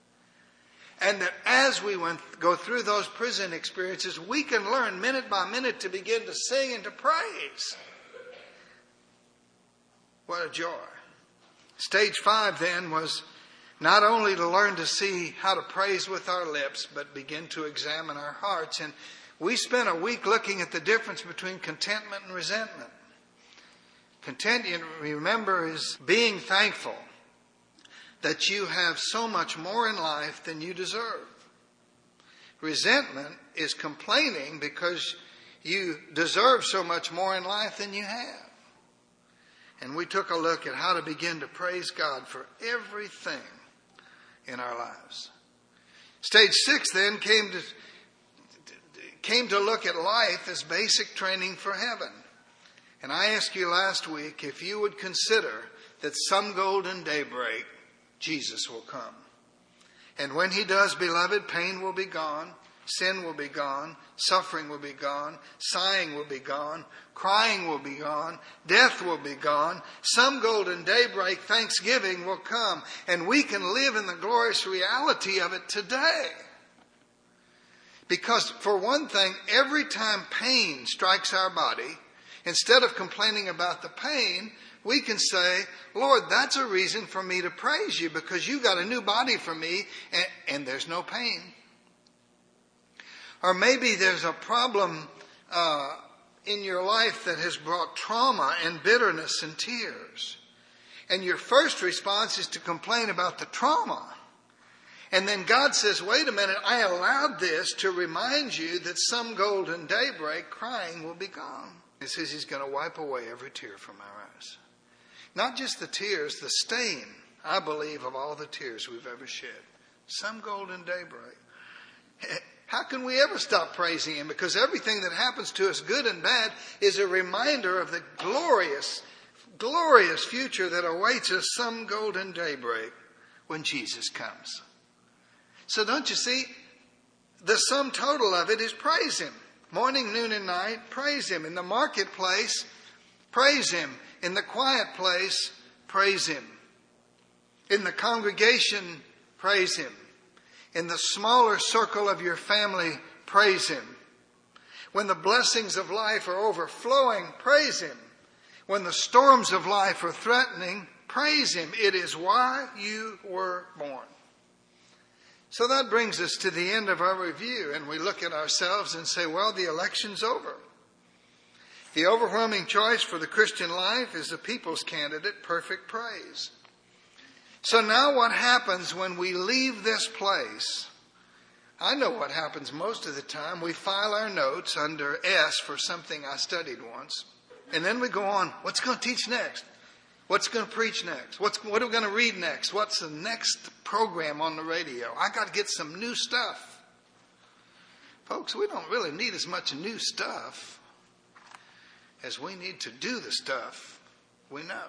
And that as we went, go through those prison experiences, we can learn minute by minute to begin to sing and to praise. What a joy. Stage five then was not only to learn to see how to praise with our lips, but begin to examine our hearts. And we spent a week looking at the difference between contentment and resentment. Contentment, remember, is being thankful that you have so much more in life than you deserve. Resentment is complaining because you deserve so much more in life than you have. And we took a look at how to begin to praise God for everything in our lives. Stage six then came to came to look at life as basic training for heaven. And I asked you last week if you would consider that some golden daybreak, Jesus will come. And when he does, beloved, pain will be gone, sin will be gone, suffering will be gone, sighing will be gone, crying will be gone, death will be gone. Some golden daybreak, thanksgiving will come, and we can live in the glorious reality of it today. Because for one thing, every time pain strikes our body, instead of complaining about the pain, we can say, Lord, that's a reason for me to praise you because you got a new body for me and, and there's no pain. Or maybe there's a problem uh, in your life that has brought trauma and bitterness and tears. And your first response is to complain about the trauma. And then God says, wait a minute, I allowed this to remind you that some golden daybreak crying will be gone. He says he's going to wipe away every tear from our eyes. Not just the tears, the stain, I believe, of all the tears we've ever shed. Some golden daybreak. How can we ever stop praising him? Because everything that happens to us, good and bad, is a reminder of the glorious, glorious future that awaits us some golden daybreak when Jesus comes. So don't you see, the sum total of it is praise him. Morning, noon, and night, praise him. In the marketplace, praise him. In the quiet place, praise him. In the congregation, praise him. In the smaller circle of your family, praise him. When the blessings of life are overflowing, praise him. When the storms of life are threatening, praise him. It is why you were born. So that brings us to the end of our review, and we look at ourselves and say, well, the election's over. The overwhelming choice for the Christian life is the people's candidate, perfect praise. So now what happens when we leave this place? I know what happens most of the time. We file our notes under S for something I studied once, and then we go on, what's going to teach next? What's going to preach next? What's, what are we going to read next? What's the next program on the radio? I got to get some new stuff. Folks, we don't really need as much new stuff as we need to do the stuff we know.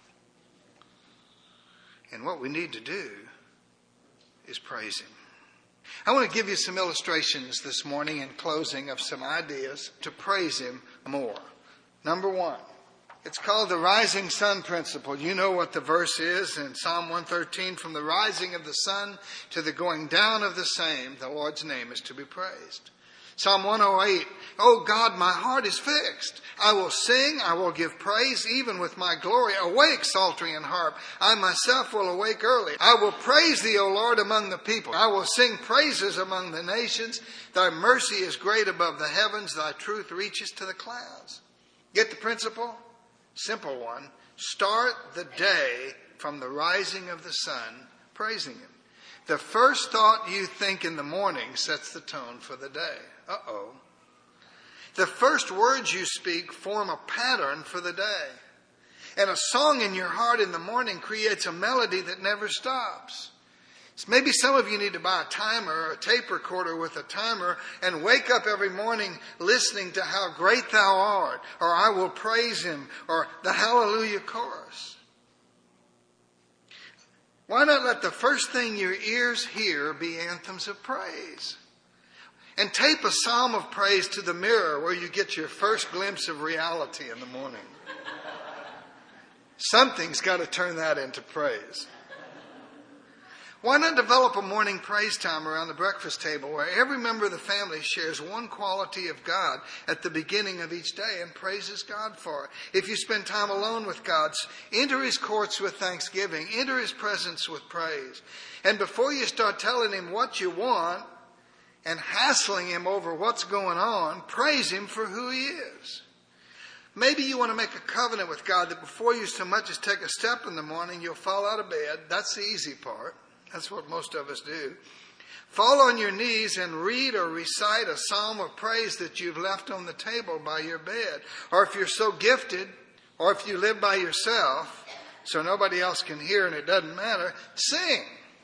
And what we need to do is praise him. I want to give you some illustrations this morning in closing of some ideas to praise him more. Number one. It's called the rising sun principle. You know what the verse is in Psalm one thirteen. From the rising of the sun to the going down of the same, the Lord's name is to be praised. Psalm one oh eight. Oh God, my heart is fixed. I will sing, I will give praise, even with my glory. Awake, psaltery and harp. I myself will awake early. I will praise thee, O Lord, among the people. I will sing praises among the nations. Thy mercy is great above the heavens. Thy truth reaches to the clouds. Get the principle? Simple one. Start the day from the rising of the sun, praising him. The first thought you think in the morning sets the tone for the day. Uh-oh. The first words you speak form a pattern for the day. And a song in your heart in the morning creates a melody that never stops. So maybe some of you need to buy a timer or a tape recorder with a timer and wake up every morning listening to how great thou art, or I will praise him, or the hallelujah chorus. Why not let the first thing your ears hear be anthems of praise? And tape a psalm of praise to the mirror where you get your first glimpse of reality in the morning. Something's got to turn that into praise. Why not develop a morning praise time around the breakfast table where every member of the family shares one quality of God at the beginning of each day and praises God for it? If you spend time alone with God, enter His courts with thanksgiving, enter His presence with praise. And before you start telling Him what you want and hassling Him over what's going on, praise Him for who He is. Maybe you want to make a covenant with God that before you so much as take a step in the morning, you'll fall out of bed. That's the easy part. That's what most of us do. Fall on your knees and read or recite a psalm of praise that you've left on the table by your bed. Or if you're so gifted, or if you live by yourself, so nobody else can hear and it doesn't matter, sing.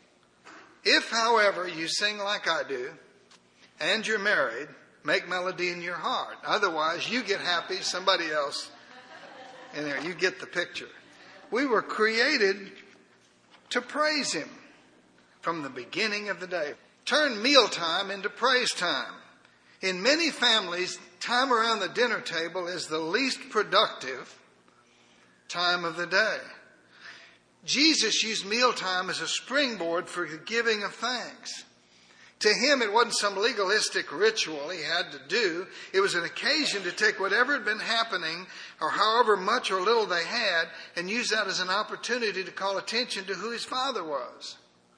If, however, you sing like I do, and you're married, make melody in your heart. Otherwise, you get happy, somebody else in there. You get the picture. We were created to praise Him from the beginning of the day. Turn mealtime into praise time. In many families, time around the dinner table is the least productive time of the day. Jesus used mealtime as a springboard for the giving of thanks. To Him, it wasn't some legalistic ritual He had to do. It was an occasion to take whatever had been happening, or however much or little they had, and use that as an opportunity to call attention to who His Father was.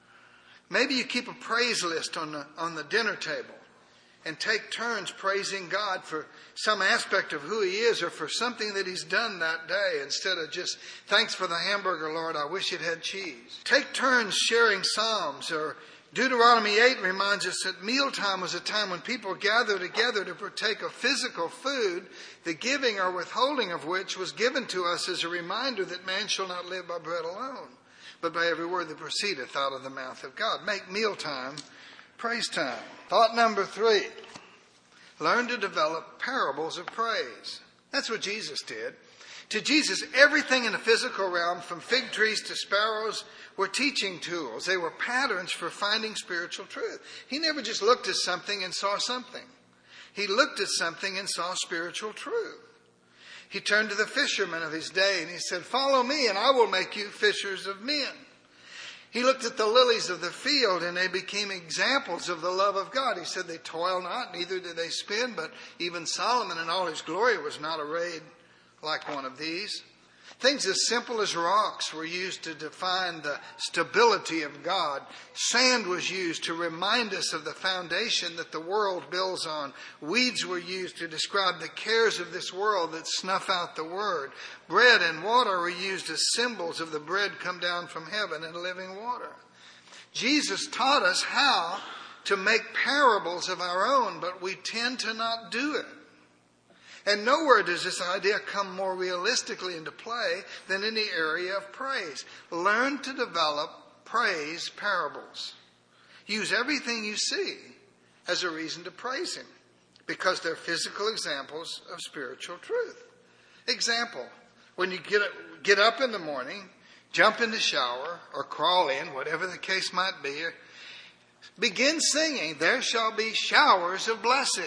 Maybe you keep a praise list on the, on the dinner table and take turns praising God for some aspect of who He is or for something that He's done that day instead of just, thanks for the hamburger, Lord, I wish it had cheese. Take turns sharing psalms, or Deuteronomy eight reminds us that mealtime was a time when people gathered together to partake of physical food, the giving or withholding of which was given to us as a reminder that man shall not live by bread alone, but by every word that proceedeth out of the mouth of God. Make mealtime praise time. Thought number three, learn to develop parables of praise. That's what Jesus did. To Jesus, everything in the physical realm, from fig trees to sparrows, were teaching tools. They were patterns for finding spiritual truth. He never just looked at something and saw something. He looked at something and saw spiritual truth. He turned to the fishermen of his day and he said, follow me and I will make you fishers of men. He looked at the lilies of the field and they became examples of the love of God. He said they toil not, neither do they spin, but even Solomon in all his glory was not arrayed like one of these. Things as simple as rocks were used to define the stability of God. Sand was used to remind us of the foundation that the world builds on. Weeds were used to describe the cares of this world that snuff out the word. Bread and water were used as symbols of the bread come down from heaven and living water. Jesus taught us how to make parables of our own, but we tend to not do it. And nowhere does this idea come more realistically into play than in the area of praise. Learn to develop praise parables. Use everything you see as a reason to praise Him, because they're physical examples of spiritual truth. Example, when you get, get up in the morning, jump in the shower, or crawl in, whatever the case might be, begin singing, there shall be showers of blessing.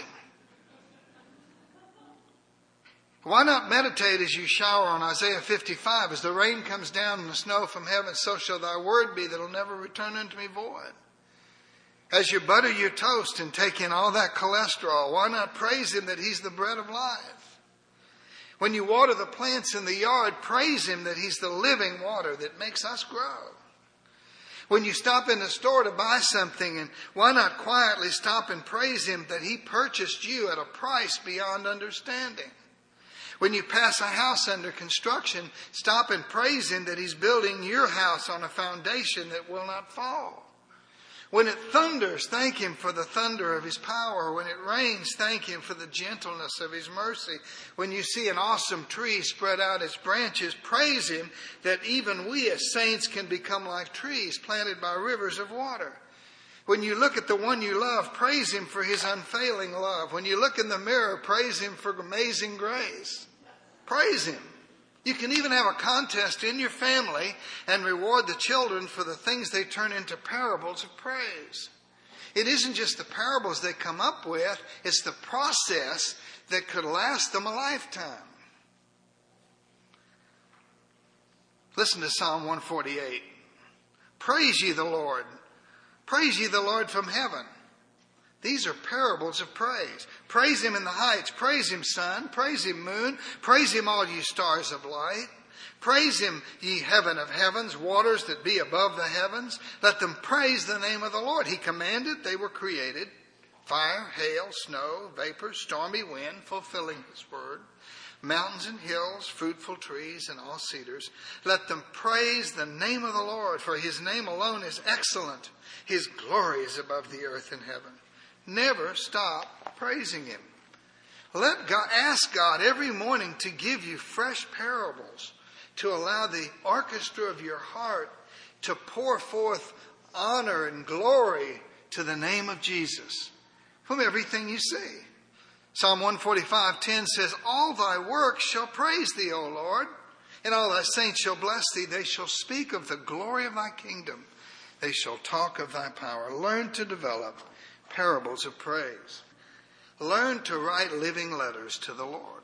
Why not meditate as you shower on Isaiah fifty-five? As the rain comes down and the snow from heaven, so shall thy word be that will never return unto me void. As you butter your toast and take in all that cholesterol, why not praise Him that He's the bread of life? When you water the plants in the yard, praise Him that He's the living water that makes us grow. When you stop in the store to buy something, and why not quietly stop and praise Him that He purchased you at a price beyond understanding? When you pass a house under construction, stop and praise Him that He's building your house on a foundation that will not fall. When it thunders, thank Him for the thunder of His power. When it rains, thank Him for the gentleness of His mercy. When you see an awesome tree spread out its branches, praise Him that even we as saints can become like trees planted by rivers of water. When you look at the one you love, praise Him for His unfailing love. When you look in the mirror, praise Him for amazing grace. Praise Him. You can even have a contest in your family and reward the children for the things they turn into parables of praise. It isn't just the parables they come up with, it's the process that could last them a lifetime. Listen to Psalm one forty-eight. Praise ye the Lord. Praise ye the Lord from heaven. These are parables of praise. Praise him in the heights. Praise him, sun. Praise him, moon. Praise him, all ye stars of light. Praise him, ye heaven of heavens, waters that be above the heavens. Let them praise the name of the Lord. He commanded, they were created. Fire, hail, snow, vapor, stormy wind, fulfilling his word. Mountains and hills, fruitful trees, and all cedars. Let them praise the name of the Lord, for his name alone is excellent. His glory is above the earth and heaven. Never stop praising him. Let God, ask God every morning to give you fresh parables, to allow the orchestra of your heart to pour forth honor and glory to the name of Jesus from everything you see. Psalm one forty-five ten says, all thy works shall praise thee, O Lord, and all thy saints shall bless thee. They shall speak of the glory of thy kingdom. They shall talk of thy power. Learn to develop parables of praise. Learn to write living letters to the Lord.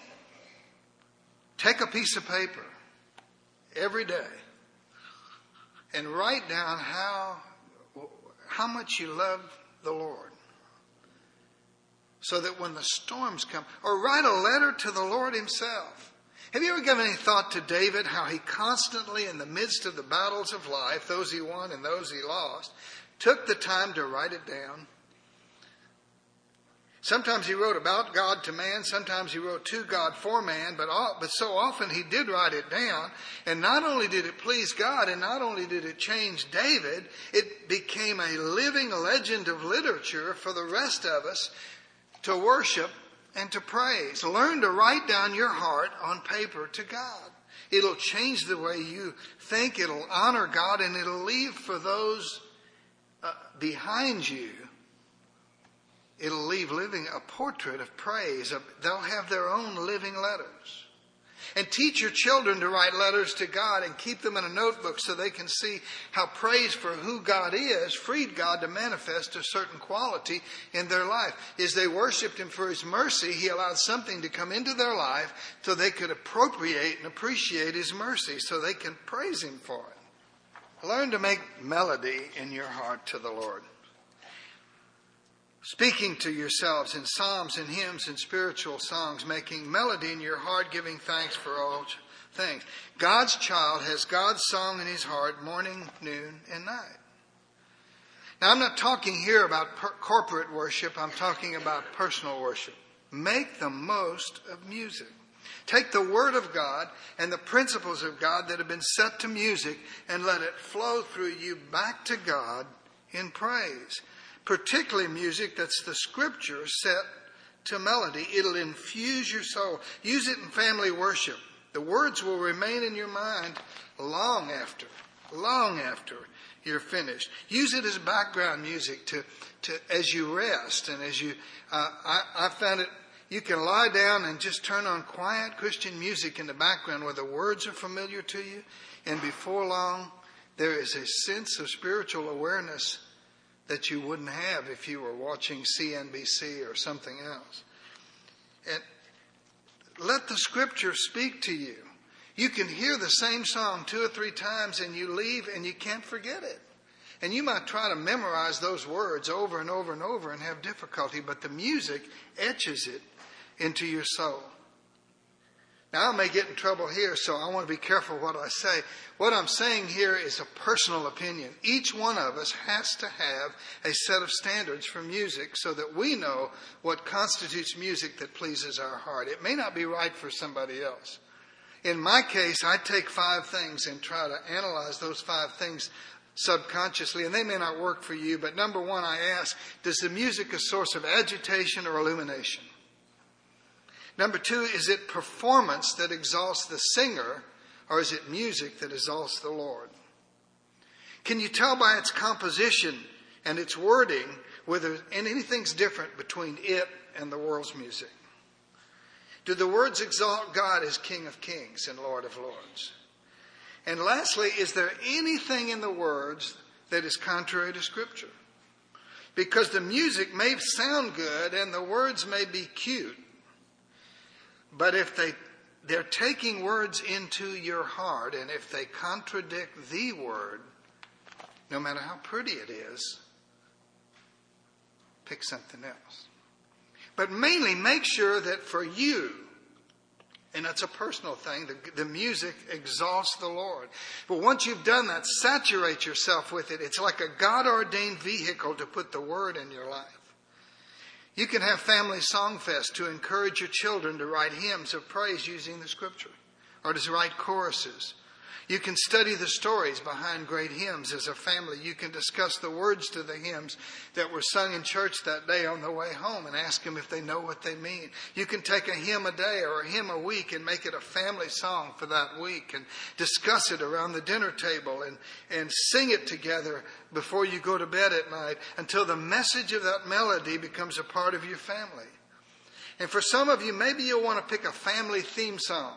Take a piece of paper every day and write down how, how much you love the Lord. So that when the storms come, or write a letter to the Lord himself. Have you ever given any thought to David, how he constantly, in the midst of the battles of life, those he won and those he lost, took the time to write it down? Sometimes he wrote about God to man, sometimes he wrote to God for man, but, all, but so often he did write it down. And not only did it please God, and not only did it change David, it became a living legend of literature for the rest of us to worship and to praise. Learn to write down your heart on paper to God. It'll change the way you think. It'll honor God, and it'll leave for those uh, behind you, it'll leave living a portrait of praise. They'll have their own living letters. And teach your children to write letters to God and keep them in a notebook so they can see how praise for who God is freed God to manifest a certain quality in their life. As they worshiped him for his mercy, he allowed something to come into their life so they could appropriate and appreciate his mercy, so they can praise him for it. Learn to make melody in your heart to the Lord. Speaking to yourselves in psalms and hymns and spiritual songs, making melody in your heart, giving thanks for all things. God's child has God's song in his heart morning, noon, and night. Now, I'm not talking here about per- corporate worship. I'm talking about personal worship. Make the most of music. Take the Word of God and the principles of God that have been set to music and let it flow through you back to God in praise. Particularly music that's the scripture set to melody. It'll infuse your soul. Use it in family worship. The words will remain in your mind long after, long after you're finished. Use it as background music to, to as you rest and as you. Uh, I, I found it. You can lie down and just turn on quiet Christian music in the background where the words are familiar to you, and before long there is a sense of spiritual awareness that you wouldn't have if you were watching C N B C or something else. And let the scripture speak to you. You can hear the same song two or three times and you leave and you can't forget it. And you might try to memorize those words over and over and over and have difficulty, but the music etches it into your soul. Now, I may get in trouble here, so I want to be careful what I say. What I'm saying here is a personal opinion. Each one of us has to have a set of standards for music so that we know what constitutes music that pleases our heart. It may not be right for somebody else. In my case, I take five things and try to analyze those five things subconsciously, and they may not work for you, but number one, I ask, does the music a source of agitation or illumination? Number two, is it performance that exalts the singer, or is it music that exalts the Lord? Can you tell by its composition and its wording whether anything's different between it and the world's music? Do the words exalt God as King of Kings and Lord of Lords? And lastly, is there anything in the words that is contrary to Scripture? Because the music may sound good and the words may be cute, but if they, they're taking words into your heart, and if they contradict the word, no matter how pretty it is, pick something else. But mainly make sure that for you, and that's a personal thing, the, the music exalts the Lord. But once you've done that, saturate yourself with it. It's like a God-ordained vehicle to put the Word in your life. You can have Family Song Fest to encourage your children to write hymns of praise using the Scripture, or to write choruses. You can study the stories behind great hymns as a family. You can discuss the words to the hymns that were sung in church that day on the way home and ask them if they know what they mean. You can take a hymn a day or a hymn a week and make it a family song for that week and discuss it around the dinner table and, and sing it together before you go to bed at night until the message of that melody becomes a part of your family. And for some of you, maybe you'll want to pick a family theme song.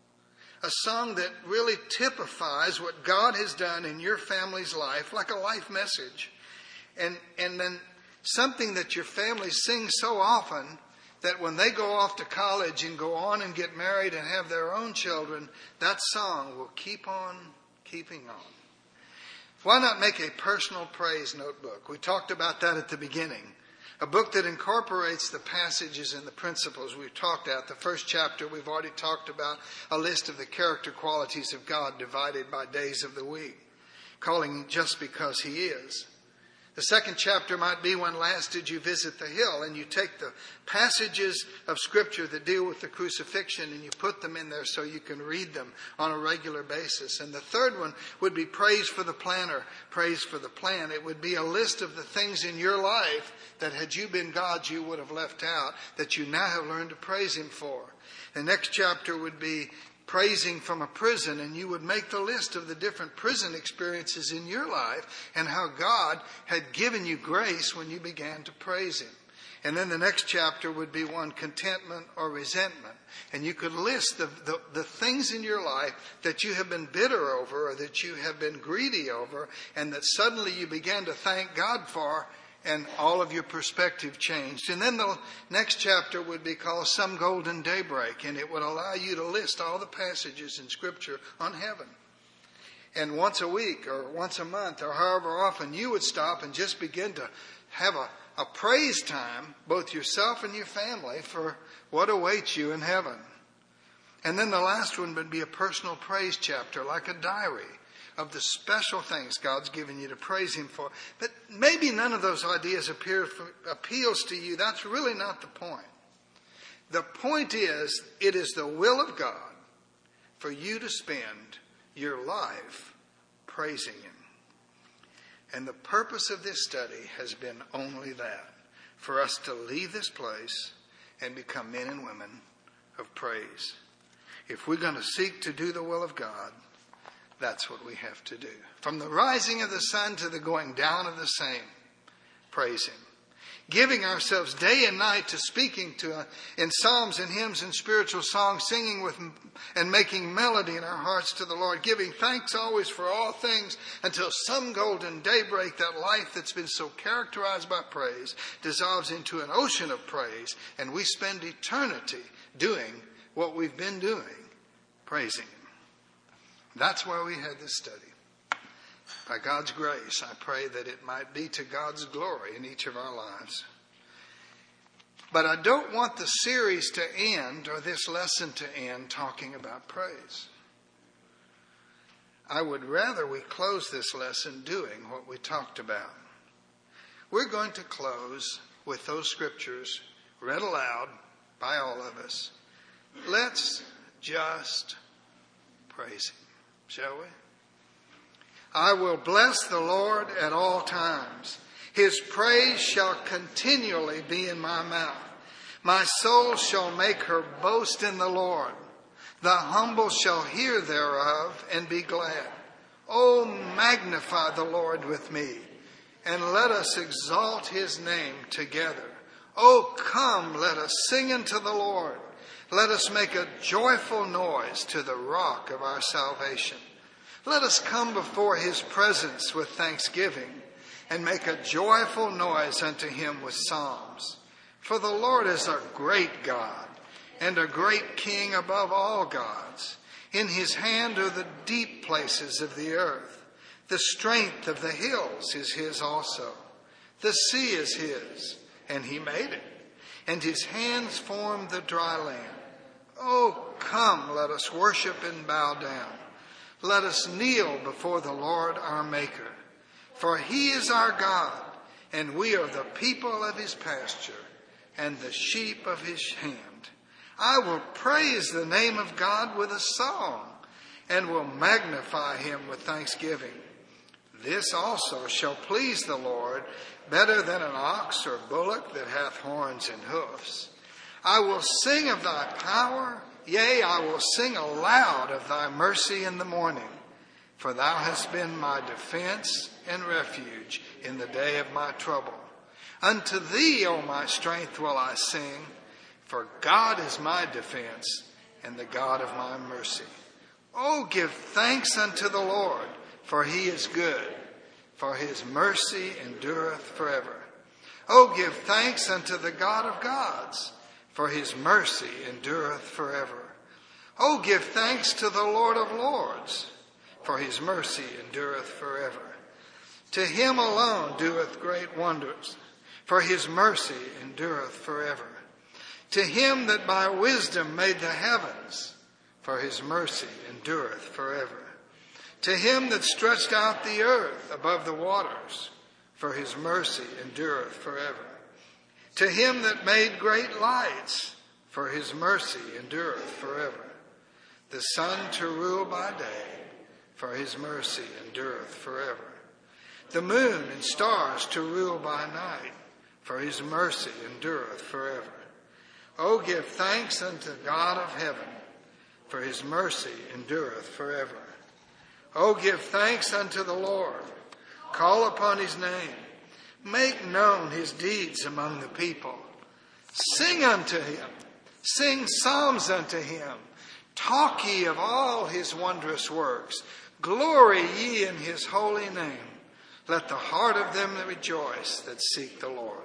A song that really typifies what God has done in your family's life, like a life message. And, and then something that your family sings so often that when they go off to college and go on and get married and have their own children, that song will keep on keeping on. Why not make a personal praise notebook? We talked about that at the beginning. A book that incorporates the passages and the principles we've talked about. The first chapter we've already talked about a list of the character qualities of God divided by days of the week, calling just because He is. The second chapter might be when last did you visit the hill, and you take the passages of Scripture that deal with the crucifixion and you put them in there so you can read them on a regular basis. And the third one would be praise for the planner, praise for the plan. It would be a list of the things in your life that had you been God you would have left out that you now have learned to praise Him for. The next chapter would be praising from a prison, and you would make the list of the different prison experiences in your life and how God had given you grace when you began to praise Him. And then the next chapter would be one, contentment or resentment. And you could list the, the, the things in your life that you have been bitter over or that you have been greedy over and that suddenly you began to thank God for, and all of your perspective changed. And then the next chapter would be called Some Golden Daybreak, and it would allow you to list all the passages in Scripture on heaven. And once a week or once a month or however often, you would stop and just begin to have a, a praise time, both yourself and your family, for what awaits you in heaven. And then the last one would be a personal praise chapter, like a diary of the special things God's given you to praise Him for. But maybe none of those ideas appear for, appeals to you. That's really not the point. The point is, it is the will of God for you to spend your life praising Him. And the purpose of this study has been only that, for us to leave this place and become men and women of praise. If we're going to seek to do the will of God, that's what we have to do. From the rising of the sun to the going down of the same, praise Him. Giving ourselves day and night to speaking to uh, in psalms and hymns and spiritual songs, singing with and making melody in our hearts to the Lord. Giving thanks always for all things until some golden daybreak, that life that's been so characterized by praise dissolves into an ocean of praise, and we spend eternity doing what we've been doing, praising Him. That's why we had this study. By God's grace, I pray that it might be to God's glory in each of our lives. But I don't want the series to end, or this lesson to end, talking about praise. I would rather we close this lesson doing what we talked about. We're going to close with those scriptures read aloud by all of us. Let's just praise Him. Shall we? I will bless the Lord at all times. His praise shall continually be in my mouth. My soul shall make her boast in the Lord. The humble shall hear thereof and be glad. Oh, magnify the Lord with me, and let us exalt His name together. Oh, come, let us sing unto the Lord. Let us make a joyful noise to the rock of our salvation. Let us come before His presence with thanksgiving and make a joyful noise unto Him with psalms. For the Lord is a great God and a great King above all gods. In His hand are the deep places of the earth. The strength of the hills is his also. The sea is his, and he made it, and his hands formed the dry land. Oh, come, let us worship and bow down. Let us kneel before the Lord our Maker. For he is our God, and we are the people of his pasture, and the sheep of his hand. I will praise the name of God with a song, and will magnify him with thanksgiving. This also shall please the Lord better than an ox or bullock that hath horns and hoofs. I will sing of thy power, yea, I will sing aloud of thy mercy in the morning. For thou hast been my defense and refuge in the day of my trouble. Unto thee, O my strength, will I sing, for God is my defense and the God of my mercy. Oh, give thanks unto the Lord, for he is good, for his mercy endureth forever. Oh, give thanks unto the God of gods, for his mercy endureth forever. Oh, give thanks to the Lord of lords, for his mercy endureth forever. To him alone doeth great wonders, for his mercy endureth forever. To him that by wisdom made the heavens, for his mercy endureth forever. To him that stretched out the earth above the waters, for his mercy endureth forever. To him that made great lights, for his mercy endureth forever. The sun to rule by day, for his mercy endureth forever. The moon and stars to rule by night, for his mercy endureth forever. O give thanks unto God of heaven, for his mercy endureth forever. O give thanks unto the Lord, call upon his name, make known his deeds among the people. Sing unto him, sing psalms unto him, talk ye of all his wondrous works, glory ye in his holy name. Let the heart of them that rejoice that seek the Lord.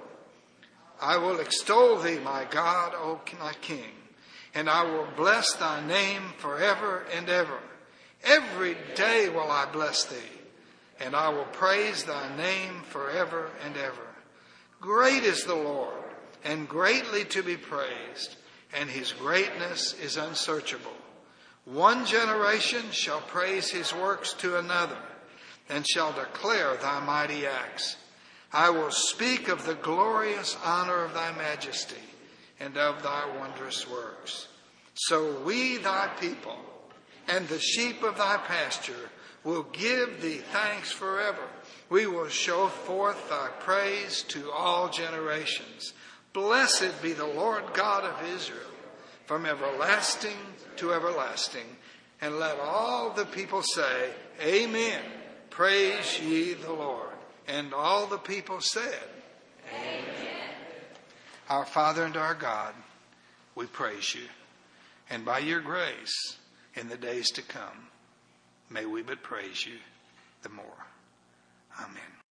I will extol thee, my God, O my King, and I will bless thy name forever and ever. Every day will I bless thee, and I will praise thy name forever and ever. Great is the Lord, and greatly to be praised, and his greatness is unsearchable. One generation shall praise his works to another, and shall declare thy mighty acts. I will speak of the glorious honor of thy majesty, and of thy wondrous works. So we, thy people, and the sheep of thy pasture, will give thee thanks forever. We will show forth thy praise to all generations. Blessed be the Lord God of Israel, from everlasting to everlasting. And let all the people say, Amen. Praise ye the Lord. And all the people said, Amen. Our Father and our God, we praise you. And by your grace, in the days to come, may we but praise you the more. Amen.